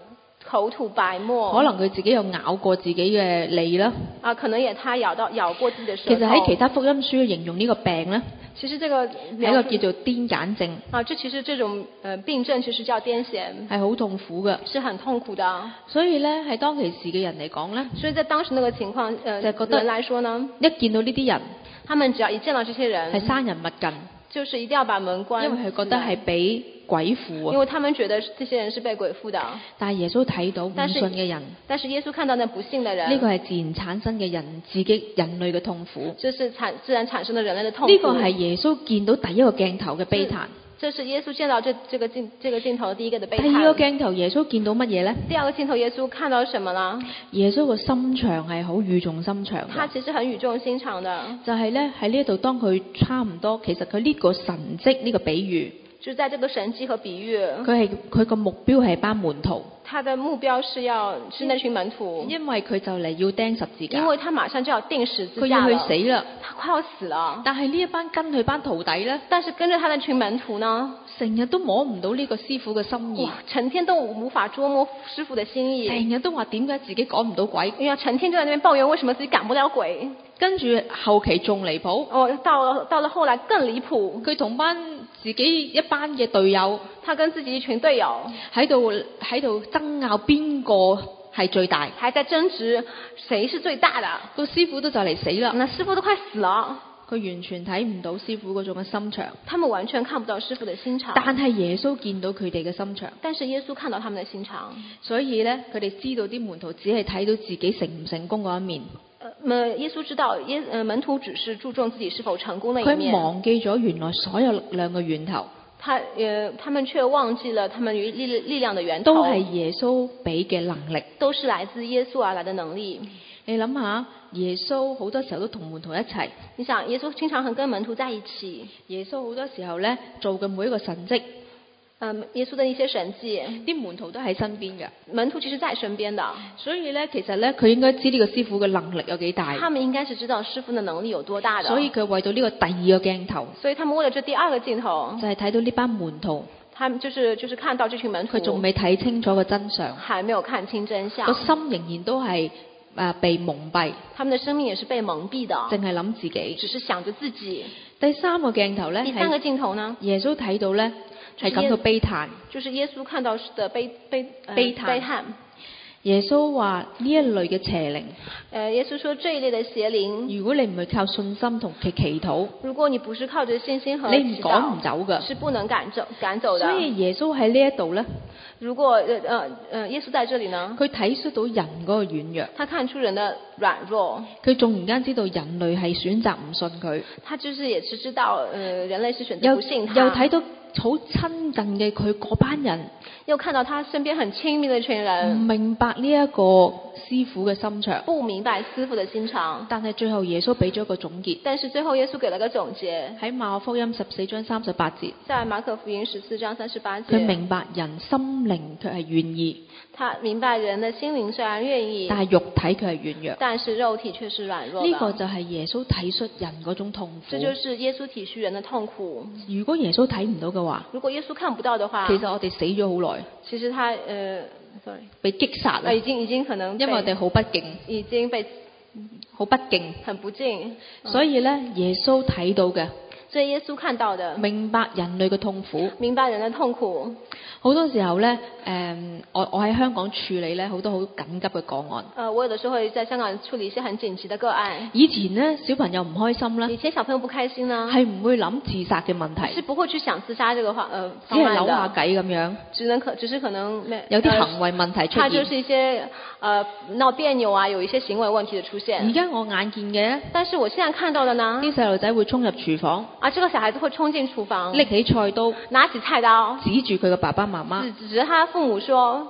口吐白沫， 可能佢自己有咬過自己嘅脷啦。 啊，可能也他咬到咬過自己的舌頭。 其實喺其他福音書形容呢個病咧， 其實這個係一個叫做癲癇症。 啊，這其實這種呃病症其實叫癲癇， 係好痛苦嘅， 是很痛苦的。 所以咧，喺當其時嘅人嚟講咧， 所以在當時那個情況，呃， 就覺得人來說呢， 一見到呢啲人， 他們只要一見到這些人， 係生人勿近， 就是一定要把門關， 因為佢覺得係俾鬼附啊。 因為他們覺得這些人是被鬼附的。 但係耶穌睇到唔信嘅人， 但是耶穌看到那不信的人， 呢個係自然產生嘅人自己人類嘅痛苦， 這是產自然產生的人類的痛苦。 呢個係耶穌見到第一個鏡頭嘅悲嘆。 這是耶穌見到這這個鏡這個鏡頭第一個的悲嘆。 第二個鏡頭耶穌見到乜嘢呢？ 第二個鏡頭耶穌看到什麼呢？ 耶穌個心腸係好語重心長嘅。 他其實很語重心長的。 就係咧喺呢度，當佢差唔多，其實佢呢個神蹟呢個比喻， 就是在這個神蹟和比喻， 佢係佢個目標係班門徒。 他的目標是要是那群門徒， 因為佢就嚟要釘十字架， 因為他馬上就要釘十字架， 佢要去死啦， 他快要死了。 但係呢一班跟佢班徒弟咧， 但是跟着他那群門徒呢， 成日都摸唔到呢個師傅嘅心意， 成天都無法捉摸師傅的心意， 成日都話點解自己趕唔到鬼， 因為成天就在那邊抱怨為什麼自己趕不了鬼。 跟住後期仲離譜， 哦，到了到了後來更離譜， 佢同班自己一班嘅隊友， 他跟自己一群隊友喺度喺度爭拗邊個係最大， 還在爭執誰是最大的， 個師傅都就嚟死啦， 那師傅都快死了， 佢完全睇唔到師傅嗰種嘅心腸， 他們完全看不到師傅的心腸， 但係耶穌見到佢哋嘅心腸， 但是耶穌看到他們的心腸， 所以咧佢哋知道啲門徒只係睇到自己成唔成功嗰一面。 呃，耶穌知道耶呃門徒只是注重自己是否成功的一面， 佢忘記咗原來所有力量嘅源頭。 他呃，他們卻忘記了他們力力量的源頭， 都係耶穌俾嘅能力， 都是來自耶穌而來的能力。 你諗下，耶穌好多時候都同門徒一齊。 你想，耶穌經常和跟門徒在一起。 耶穌好多時候咧做嘅每一個神蹟， 嗯，耶穌的一些神蹟， 啲門徒都喺身邊嘅。 門徒其實在身邊的。 所以咧，其實咧，佢應該知呢個師傅嘅能力有幾大。 他們應該是知道師傅的能力有多大的。 所以佢為到呢個第二個鏡頭， 所以他們為了這第二個鏡頭， 就係睇到呢班門徒。 他們就是就是看到這群門徒， 佢仲未睇清楚個真相， 還沒有看清真相， 個心仍然都係誒被蒙蔽， 他們的生命也是被蒙蔽的， 淨係諗自己， 只是想着自己。 第三個鏡頭咧， 第三個鏡頭呢， 耶穌睇到咧係感到悲嘆， 就是耶穌看到的悲悲呃、 悲嘆。 悲嘆耶穌話呢一類嘅邪靈， 誒，耶穌說這一類嘅邪靈， 如果你唔係靠信心同其祈禱， 如果你不是靠着信心和你唔趕唔走噶， 是不能趕走趕走的。 所以耶穌喺呢一度咧， 如果誒誒誒，耶穌在這裡呢， 佢睇出到人嗰個軟弱， 他看出人的軟弱， 佢仲然間知道人類係選擇唔信佢， 他就是也是知道誒、呃、人類是選擇不信他， 又睇到好親近嘅佢嗰班人， 又看到他身邊很親密的一群人， 唔明白呢一個師傅嘅心腸， 不明白師傅的心腸， 但係最後耶穌俾咗一個總結， 但是最後耶穌給了個總結， 喺馬可福音十四章三十八節， 在馬可福音十四章三十八節， 佢明白人心靈卻係願意， 他明白人的心靈雖然願意， 但係肉體卻係軟弱， 但是肉體卻是軟弱的。 呢個就係耶穌體恤人嗰種痛苦。 這就是耶穌體恤人的痛苦。 如果耶穌睇唔到嘅話， 如果耶穌看不到的話， 其實我哋死咗好耐。 其實他呃，sorry， 被擊殺啦， 已經已經可能因為我哋好不敬， 已經被好不敬， 很不敬。 所以咧，耶穌睇到嘅， 所以耶穌看到的， 明白人類嘅痛苦， 明白人的痛苦。 好多時候咧，誒、嗯，我我喺香港處理咧好多好緊急嘅個案。 呃，我有的時候會在香港處理一些很緊急的個案。 以前咧，小朋友唔開心啦， 以前小朋友不開心呢， 係唔會諗自殺嘅問題， 是不會去想自殺這個話，呃， 只係扭下計咁樣， 只能可，只是可能有啲行為問題出現。 他就是一些，呃，鬧別扭啊，有一些行為問題的出現。 而家我眼見嘅， 但是我現在看到的呢， 啲細路仔會衝入廚房， 啊，這個小孩子會衝進廚房， 拎起菜刀， 拿起菜刀， 指住佢嘅爸爸媽媽， 指指着他父母說，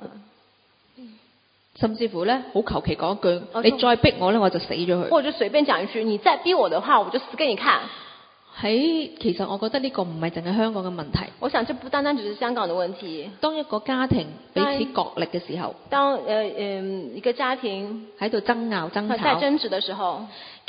甚至乎咧好求其講一句， 哦， 你再逼我咧，我就死咗佢。 或者隨便講一句，你再逼我的話，我就死給你看。 喺其實我覺得呢個唔係淨係香港嘅問題。 我想這不單單只是香港的問題。 當一個家庭彼此角力嘅時候， 當誒嗯、呃、一個家庭喺度爭拗爭吵， 在爭執的時候，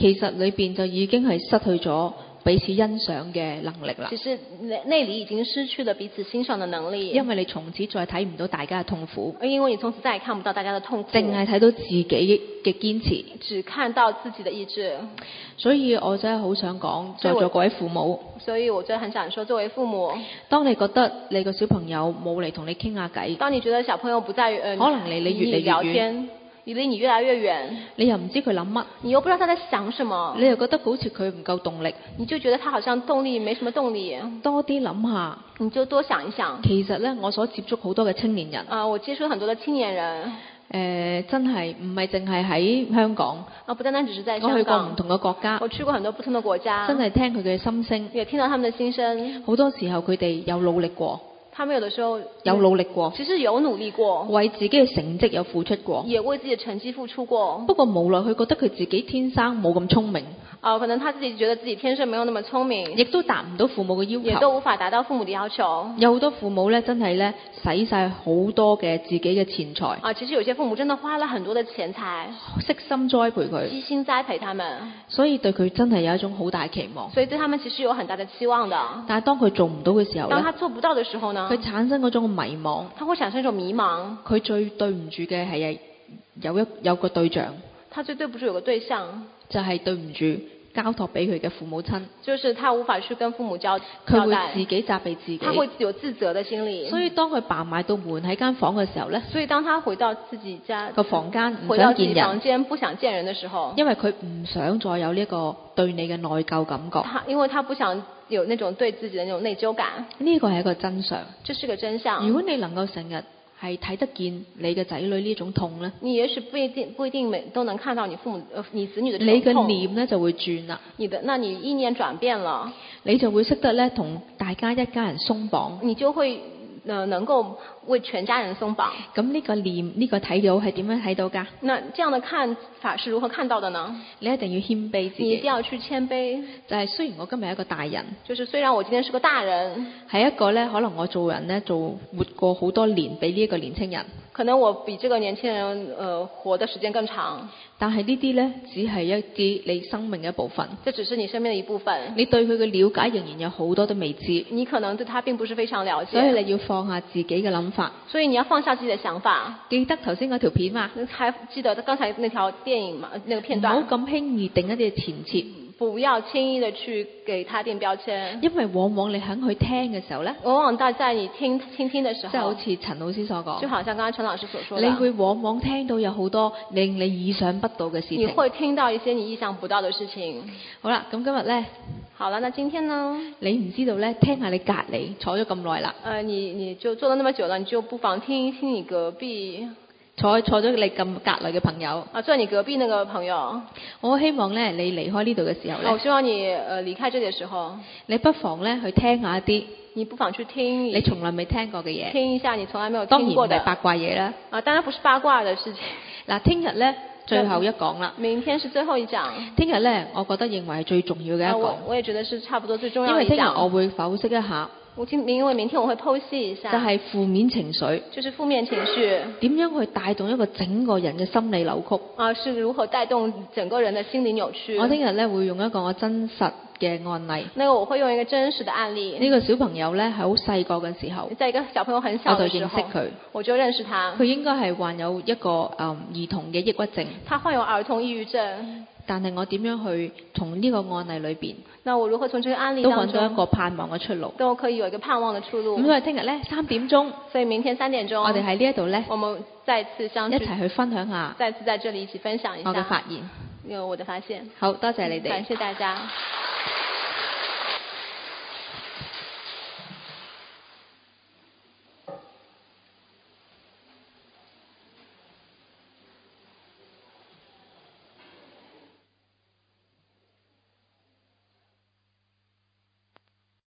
其實裏邊就已經係失去咗彼此欣賞嘅能力啦。 其實內內裡已經失去了彼此欣賞的能力， 因為你從此再睇唔到大家嘅痛苦， 因為你從此再也看不到大家的痛苦， 淨係睇到自己嘅堅持， 只看到自己的意志。 所以我真係好想講，在座各位父母， 所以我真係很想說，作為父母， 當你覺得你個小朋友冇嚟同你傾下偈， 當你覺得小朋友不在，呃、 可能離你越嚟越遠， 你離你越來越遠， 你又唔知佢諗乜， 你又不知道他在想什麼， 你又覺得好似佢唔夠動力， 你就覺得他好像動力沒什麼動力。 多啲諗下， 你就多想一想。 其實呢，我所接觸好多嘅青年人， 啊，我接觸很多的青年人， 誒、呃，真係唔係淨係喺香港， 啊，不單單只是在香港， 我去過唔同嘅國家， 我去過很多不同的國家， 真係聽佢嘅心聲， 也聽到他們的心聲。 好多時候佢哋有努力過。 他們有的時候有努力過， 其實有努力過， 為自己嘅成績有付出過， 也為自己的成績付出過。 不過無奈佢覺得佢自己天生冇咁聰明， 啊，可能他自己覺得自己天生沒有那麼聰明， 亦都達唔到父母嘅要求， 也都無法達到父母的要求。 有好多父母呢，真係呢，使晒好多嘅自己嘅錢財。 啊，其實有些父母真的花了很多的錢財， 悉心栽培佢， 悉心栽培他們， 所以對佢真係有一種好大期望。 所以對他們其實有很大的期望的。 但係當佢做唔到嘅時候呢， 當他做不到的時候呢， 佢產生嗰種迷茫， 他會產生一種迷茫。 佢最對唔住嘅係有一有個對象， 他最對不住有個對象， 就係對唔住交託俾佢嘅父母親， 就是他無法去跟父母交代， 佢會自己責備自己， 他會有自責的心理。 所以當佢爸埋到門喺間房嘅時候呢， 所以當他回到自己家個房間唔回到想見人， 自己房間不想見人的時候， 因為佢唔想再有呢個對你嘅內疚感覺， 他因為他不想有那種對自己的那種內疚感， 呢個係一個真相， 這是個真相。 如果你能夠成日係睇得見你嘅仔女呢種痛呢， 你也許不一定不一定每都能看到你父母呃你子女的這種你痛， 嘅念呢就會轉啦， 你的那你意念轉變了， 你就會識得咧同大家一家人鬆綁， 你就會呃能夠為全家人鬆綁。 咁呢個念呢、呢個睇到係點樣睇到㗎？ 那這樣的看法是如何看到的呢？ 你一定要謙卑自己， 你一定要去謙卑。 就係雖然我今日係一個大人， 就是雖然我今天是個大人， 係一個咧可能我做人咧做活過好多年，比呢一個年輕人。 可能我比這個年輕人，呃，活的時間更長。 但係呢啲呢，只係一啲你生命嘅一部分。 這只是你生命的一部分。 你對佢嘅了解仍然有好多都未知。 你可能對他並不是非常了解。 所以你要放下自己嘅諗法。 所以你要放下自己的想法。 記得頭先嗰條片嘛？ 還記得剛才那條電影嘛？那個片段。 唔好咁輕易定一啲前設。 不要輕易的去給他定標籤。因為往往你肯去聽嘅時候呢， 往往大在你聽傾聽的時候， 即係好似陳老師所講， 就好像剛剛陳老師所說的， 你會往往聽到有好多令你意想不到嘅事情。 你會聽到一些你意想不到的事情。 好啦，咁今日呢， 好了，那今天呢？ 你唔知道呢，聽下你隔離坐咗咁耐啦。 呃，你你就坐了那麼久了，你就不妨聽一聽你隔壁。 坐坐咗你咁隔離嘅朋友啊，坐你隔壁那個朋友， 我希望咧你離開呢度嘅時候咧， 我希望你呃離開這裡嘅時候， 你不妨咧去聽下一啲， 你不妨去聽你從來未聽過嘅嘢， 聽一下你從來沒有聽過的， 當然唔係八卦嘢啦， 啊，當然不是八卦的事情。 嗱，聽日咧最後一講啦， 明天是最後一講， 聽日咧我覺得認為係最重要嘅一個， 啊、我我也覺得是差不多最重要嘅一講， 因為聽日我會剖析一下。 我聽，因為明天我會剖析一下， 就係負面情緒， 就是負面情緒， 點樣去帶動一個整個人嘅心理扭曲？ 啊，是如何帶動整個人的心理扭曲？ 我聽日咧會用一個我真實嘅案例。 那個我會用一個真實的案例。 呢個小朋友咧係好細個嘅時候， 在一個小朋友很小嘅時候， 我就認識佢， 我就認識他。 佢應該係患有一個誒、嗯、兒童嘅抑鬱症。 他患有兒童抑鬱症。 但係我點樣去從呢個案例裏邊， 那我如何從這個案例都揾到一個盼望嘅出路， 都可以有一個盼望嘅出路。 咁所以聽日咧三點鐘， 所以明天三點鐘， 我哋喺呢一度咧， 我們再次相聚， 一齊去分享下， 再次在這裡一起分享一下我嘅發現， 有我的發現。 好多謝你哋， 感謝大家。